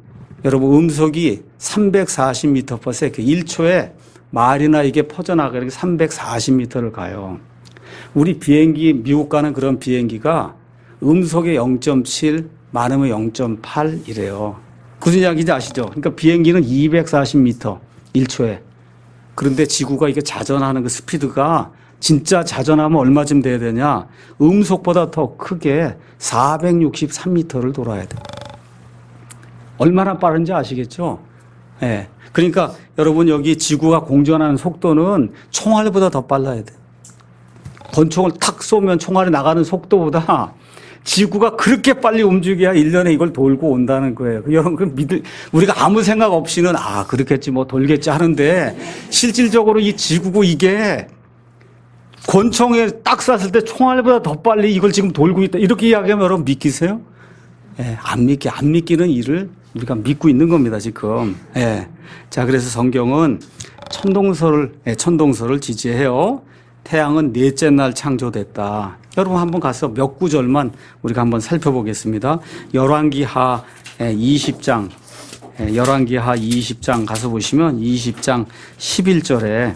A: 340m/s 1초에 말이나 이게 퍼져나가게 340m를 가요. 우리 비행기, 미국 가는 그런 비행기가 음속에 0.7, 많으면 0.8 이래요. 무슨 이야기인지 아시죠? 그러니까 비행기는 240m 1초에. 그런데 지구가 이게 자전하는 그 스피드가 진짜 자전하면 얼마쯤 돼야 되냐? 음속보다 더 크게 463m를 돌아야 돼. 얼마나 빠른지 아시겠죠? 예. 그러니까 여러분 여기 지구가 공전하는 속도는 총알보다 더 빨라야 돼. 권총을 탁 쏘면 총알이 나가는 속도보다 지구가 그렇게 빨리 움직여야 1년에 이걸 돌고 온다는 거예요. 여러분, 우리가 아무 생각 없이는, 그렇겠지, 뭐, 돌겠지 하는데, 실질적으로 이 지구고 이게 권총에 딱 쐈을 때 총알보다 더 빨리 이걸 지금 돌고 있다. 이렇게 이야기하면 여러분 믿기세요? 예, 안 믿기는 일을 우리가 믿고 있는 겁니다, 지금. 예. 자, 그래서 성경은 천동설을 지지해요. 태양은 넷째 날 창조됐다. 여러분 한번 가서 몇 구절만 우리가 한번 살펴보겠습니다. 열왕기하 20장, 열왕기하 20장 가서 보시면 20장 11절에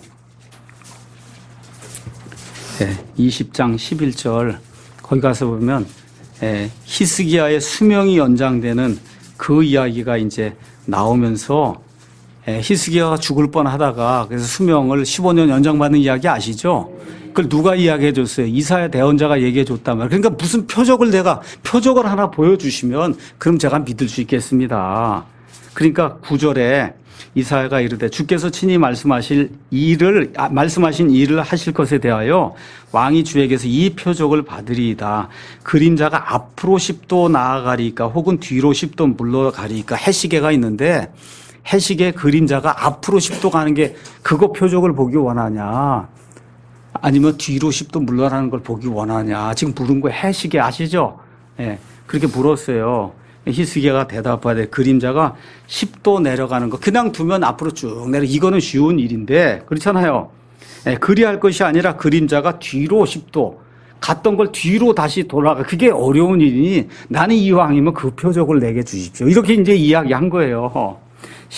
A: 20장 11절 거기 가서 보면 히스기야의 수명이 연장되는 그 이야기가 이제 나오면서 히스기야가 죽을 뻔하다가 그래서 수명을 15년 연장받는 이야기 아시죠? 그걸 누가 이야기해 줬어요? 이사야 대언자가 얘기해 줬단 말이에요. 그러니까 무슨 표적을 하나 보여주시면 그럼 제가 믿을 수 있겠습니다. 그러니까 9절에 이사야가 이르되 주께서 친히 말씀하신 일을 하실 것에 대하여 왕이 주에게서 이 표적을 받으리이다. 그림자가 앞으로 10도 나아가리까 혹은 뒤로 10도 물러가리까 해시계가 있는데 해시계 그림자가 앞으로 10도 가는 게 그거 표적을 보기 원하냐? 아니면 뒤로 10도 물러나는 걸 보기 원하냐? 지금 물은 거 해시계 아시죠? 예, 그렇게 물었어요. 히스기야가 대답하되 그림자가 10도 내려가는 거 그냥 두면 앞으로 쭉 이거는 쉬운 일인데 그렇잖아요. 예, 그리할 것이 아니라 그림자가 뒤로 10도 갔던 걸 뒤로 다시 돌아가 그게 어려운 일이니 나는 이왕이면 그 표적을 내게 주십시오. 이렇게 이제 이야기한 거예요.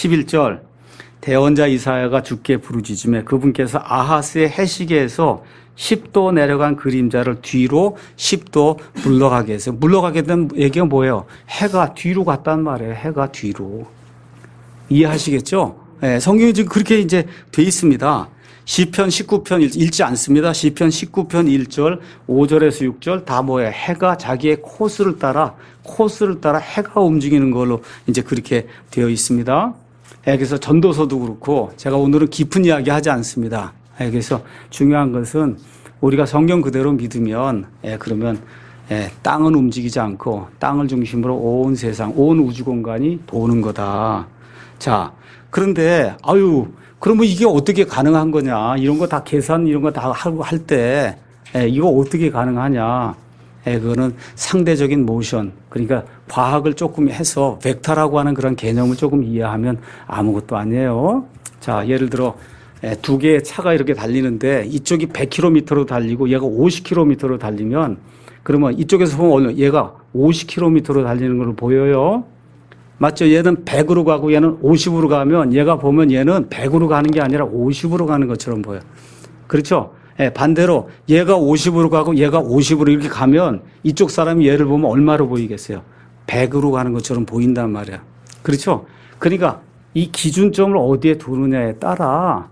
A: 11절 대언자 이사야가 주께 부르짖음에 그분께서 아하스의 해시계에서 10도 내려간 그림자를 뒤로 10도 물러가게 해서 물러가게 된 얘기가 뭐예요? 해가 뒤로 갔단 말이에요. 해가 뒤로. 이해하시겠죠? 네, 성경이 지금 그렇게 이제 돼 있습니다. 시편 19편 읽지 않습니다. 시편 19편 1절, 5절에서 6절 다 뭐예요? 해가 자기의 코스를 따라 해가 움직이는 걸로 이제 그렇게 되어 있습니다. 그래서 전도서도 그렇고 제가 오늘은 깊은 이야기 하지 않습니다. 그래서 중요한 것은 우리가 성경 그대로 믿으면 그러면 땅은 움직이지 않고 땅을 중심으로 온 세상, 온 우주 공간이 도는 거다. 자, 그런데 그러면 이게 어떻게 가능한 거냐? 이런 거 다 계산 이런 거 다 하고 할 때 이거 어떻게 가능하냐? 그거는 상대적인 모션, 그러니까 과학을 조금 해서 벡터라고 하는 그런 개념을 조금 이해하면 아무것도 아니에요. 자, 예를 들어 두 개의 차가 이렇게 달리는데 이쪽이 100km로 달리고 얘가 50km로 달리면 그러면 이쪽에서 보면 얘가 50km로 달리는 걸로 보여요. 맞죠? 얘는 100으로 가고 얘는 50으로 가면 얘가 보면 얘는 100으로 가는 게 아니라 50으로 가는 것처럼 보여요. 그렇죠? 반대로 얘가 50으로 가고 얘가 50으로 이렇게 가면 이쪽 사람이 얘를 보면 얼마로 보이겠어요? 100으로 가는 것처럼 보인단 말이야. 그렇죠? 그러니까 이 기준점을 어디에 두느냐에 따라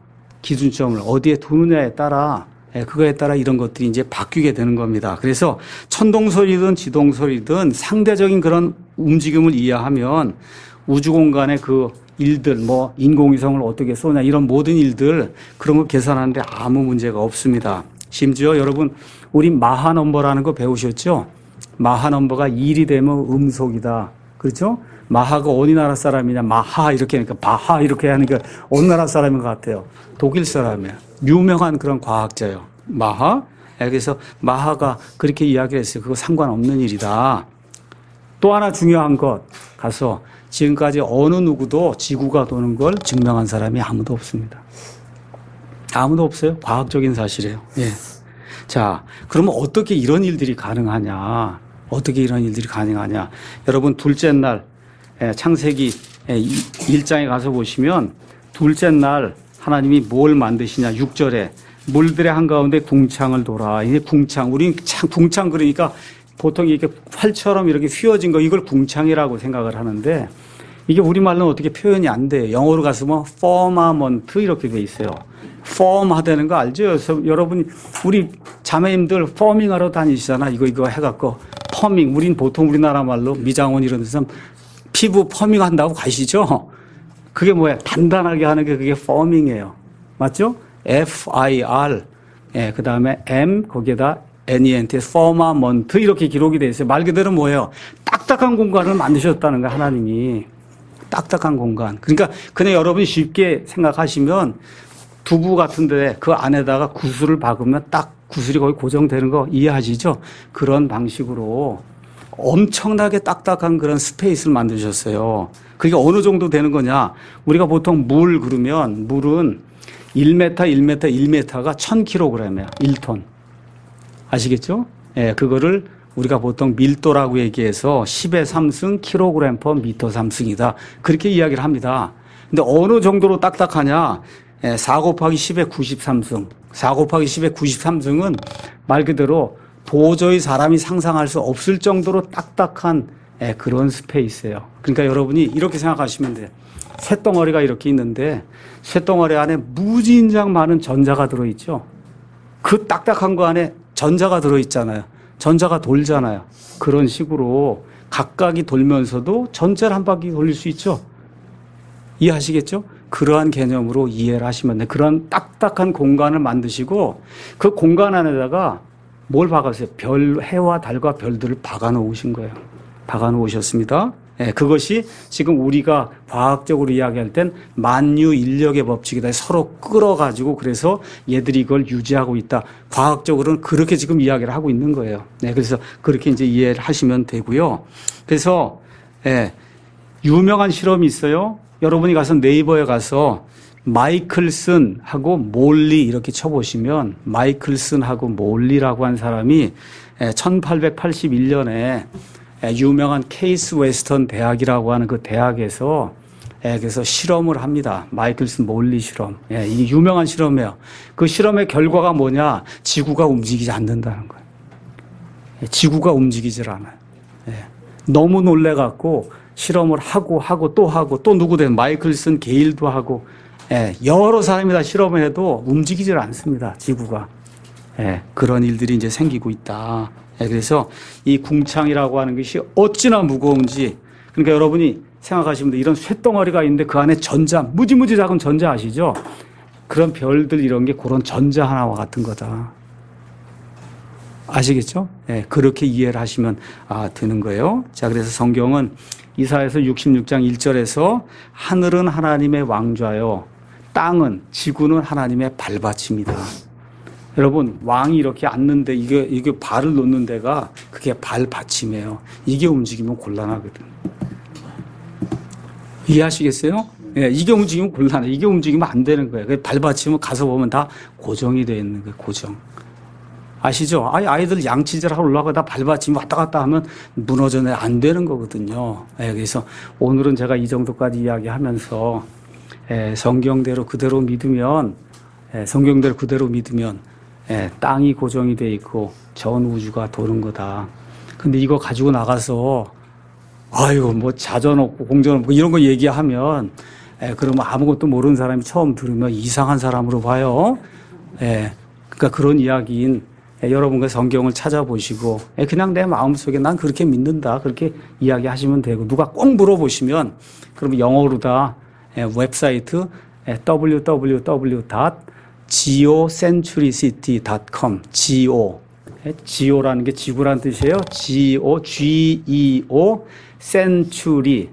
A: 그거에 따라 이런 것들이 이제 바뀌게 되는 겁니다. 그래서 천동설이든 지동설이든 상대적인 그런 움직임을 이해하면 우주 공간의 그 일들, 뭐 인공위성을 어떻게 쏘냐 이런 모든 일들 그런 거 계산하는데 아무 문제가 없습니다. 심지어 여러분 우리 마하 넘버라는 거 배우셨죠? 마하 넘버가 1이 되면 음속이다. 그렇죠? 마하가 어느 나라 사람이냐? 마하 이렇게 하니까 바하 이렇게 하니까 어느 나라 사람인 것 같아요? 독일 사람이에요. 유명한 그런 과학자예요. 마하. 그래서 마하가 그렇게 이야기를 했어요. 그거 상관없는 일이다. 또 하나 중요한 것 가서 지금까지 어느 누구도 지구가 도는 걸 증명한 사람이 아무도 없습니다. 아무도 없어요. 과학적인 사실이에요. 예. 자, 그러면 어떻게 이런 일들이 가능하냐? 여러분 둘째 날 창세기 1장에 가서 보시면 둘째 날 하나님이 뭘 만드시냐 6절에 물들의 한가운데 궁창을 돌아. 이게 궁창. 우리는 궁창 그러니까 보통 이렇게 활처럼 이렇게 휘어진 거 이걸 궁창이라고 생각을 하는데 이게 우리말로는 어떻게 표현이 안 돼요. 영어로 가서 뭐 firmament 이렇게 돼 있어요. firm 하다는 거 알죠? 그래서 여러분 우리 자매님들 퍼밍 하러 다니시잖아. 이거 해갖고 퍼밍. 우린 보통 우리나라 말로 미장원 이런 데서 피부 퍼밍 한다고 가시죠? 그게 뭐야? 단단하게 하는 게 그게 퍼밍이에요. 맞죠? F-I-R. 그 다음에 M, 거기에다 N-E-N-T, firmament 이렇게 기록이 돼 있어요. 말 그대로 뭐예요? 딱딱한 공간을 만드셨다는 거예요, 하나님이. 딱딱한 공간. 그러니까 그냥 여러분이 쉽게 생각하시면 두부 같은데 그 안에다가 구슬을 박으면 딱 구슬이 거기 고정되는 거 이해하시죠? 그런 방식으로 엄청나게 딱딱한 그런 스페이스를 만드셨어요. 그게 어느 정도 되는 거냐? 우리가 보통 물 그러면 물은 1m가 1000kg이에요. 1톤. 아시겠죠? 그거를 우리가 보통 밀도라고 얘기해서 10의 3승 kg per 미터 3승이다. 그렇게 이야기를 합니다. 근데 어느 정도로 딱딱하냐? 4 곱하기 10의 93승. 4 곱하기 10의 93승은 말 그대로 도저히 사람이 상상할 수 없을 정도로 딱딱한 그런 스페이스예요. 그러니까 여러분이 이렇게 생각하시면 돼요. 쇳덩어리가 이렇게 있는데 쇳덩어리 안에 무진장 많은 전자가 들어있죠. 그 딱딱한 거 안에 전자가 들어있잖아요. 전자가 돌잖아요. 그런 식으로 각각이 돌면서도 전체를 한 바퀴 돌릴 수 있죠. 이해하시겠죠? 그러한 개념으로 이해를 하시면 돼요. 그런 딱딱한 공간을 만드시고 그 공간 안에다가 뭘 박았어요? 해와 달과 별들을 박아 놓으신 거예요. 박아 놓으셨습니다. 그것이 지금 우리가 과학적으로 이야기할 땐 만유 인력의 법칙이다. 서로 끌어가지고 그래서 얘들이 이걸 유지하고 있다. 과학적으로는 그렇게 지금 이야기를 하고 있는 거예요. 그래서 그렇게 이제 이해를 하시면 되고요. 그래서 유명한 실험이 있어요. 여러분이 가서 네이버에 가서 마이클슨하고 몰리 이렇게 쳐보시면 마이클슨하고 몰리라고 한 사람이 1881년에 유명한 케이스 웨스턴 대학이라고 하는 그 대학에서 그래서 실험을 합니다. 마이클슨 몰리 실험. 이게 유명한 실험이에요. 그 실험의 결과가 뭐냐? 지구가 움직이지 않는다는 거예요. 지구가 움직이질 않아요. 너무 놀래갖고 실험을 하고 또 누구 된 마이클슨 게일도 하고 여러 사람이 다 실험을 해도 움직이질 않습니다. 지구가. 그런 일들이 이제 생기고 있다. 그래서 이 궁창이라고 하는 것이 어찌나 무거운지, 그러니까 여러분이 생각하시면 이런 쇳덩어리가 있는데 그 안에 전자, 무지무지 작은 전자 아시죠? 그런 별들 이런 게 그런 전자 하나와 같은 거다. 아시겠죠? 그렇게 이해를 하시면 되는 거예요. 자, 그래서 성경은 이사야서 66장 1절에서 하늘은 하나님의 왕좌요, 땅은, 지구는 하나님의 발받침이다. 여러분, 왕이 이렇게 앉는데 이게 발을 놓는 데가 그게 발받침이에요. 이게 움직이면 곤란하거든. 이해하시겠어요? 이게 움직이면 곤란해. 이게 움직이면 안 되는 거예요. 발받침은 가서 보면 다 고정이 되어 있는 거예요. 고정. 아시죠? 아이들 양치질하러 올라가다 발받침이 왔다 갔다 하면 무너져내 안 되는 거거든요. 그래서 오늘은 제가 이 정도까지 이야기하면서 성경대로 그대로 믿으면 땅이 고정이 돼 있고 전 우주가 도는 거다. 근데 이거 가지고 나가서 뭐 자전 없고 공전 없고 이런 거 얘기하면 그러면 아무것도 모르는 사람이 처음 들으면 이상한 사람으로 봐요. 그러니까 그런 이야기인 여러분과 성경을 찾아보시고 그냥 내 마음속에 난 그렇게 믿는다 그렇게 이야기하시면 되고, 누가 꼭 물어보시면 그러면 영어로 다 웹사이트 www.geocentricity.com geo라는 게 지구란 뜻이에요. geo century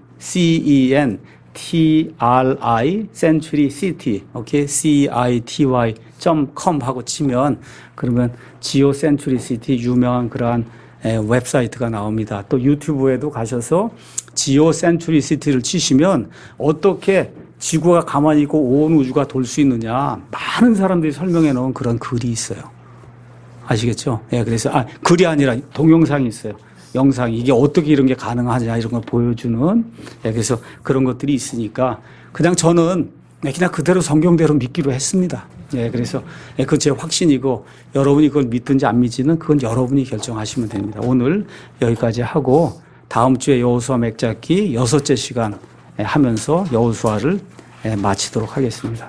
A: centri century city 오케이 city.com 하고 치면 그러면 geocentricity 유명한 그러한 웹사이트가 나옵니다. 또 유튜브에도 가셔서 geocentricity를 치시면 어떻게 지구가 가만히 있고 온 우주가 돌 수 있느냐 많은 사람들이 설명해 놓은 그런 글이 있어요. 아시겠죠? 그래서 글이 아니라 동영상이 있어요. 영상, 이게 어떻게 이런 게 가능하냐 이런 걸 보여주는. 그래서 그런 것들이 있으니까 그냥 저는 그냥 그대로 성경대로 믿기로 했습니다. 그래서 그건 제 확신이고, 여러분이 그걸 믿든지 안 믿지는 그건 여러분이 결정하시면 됩니다. 오늘 여기까지 하고 다음 주에 여호수아 맥잡기 6째 시간 하면서 여호수아를 마치도록 하겠습니다.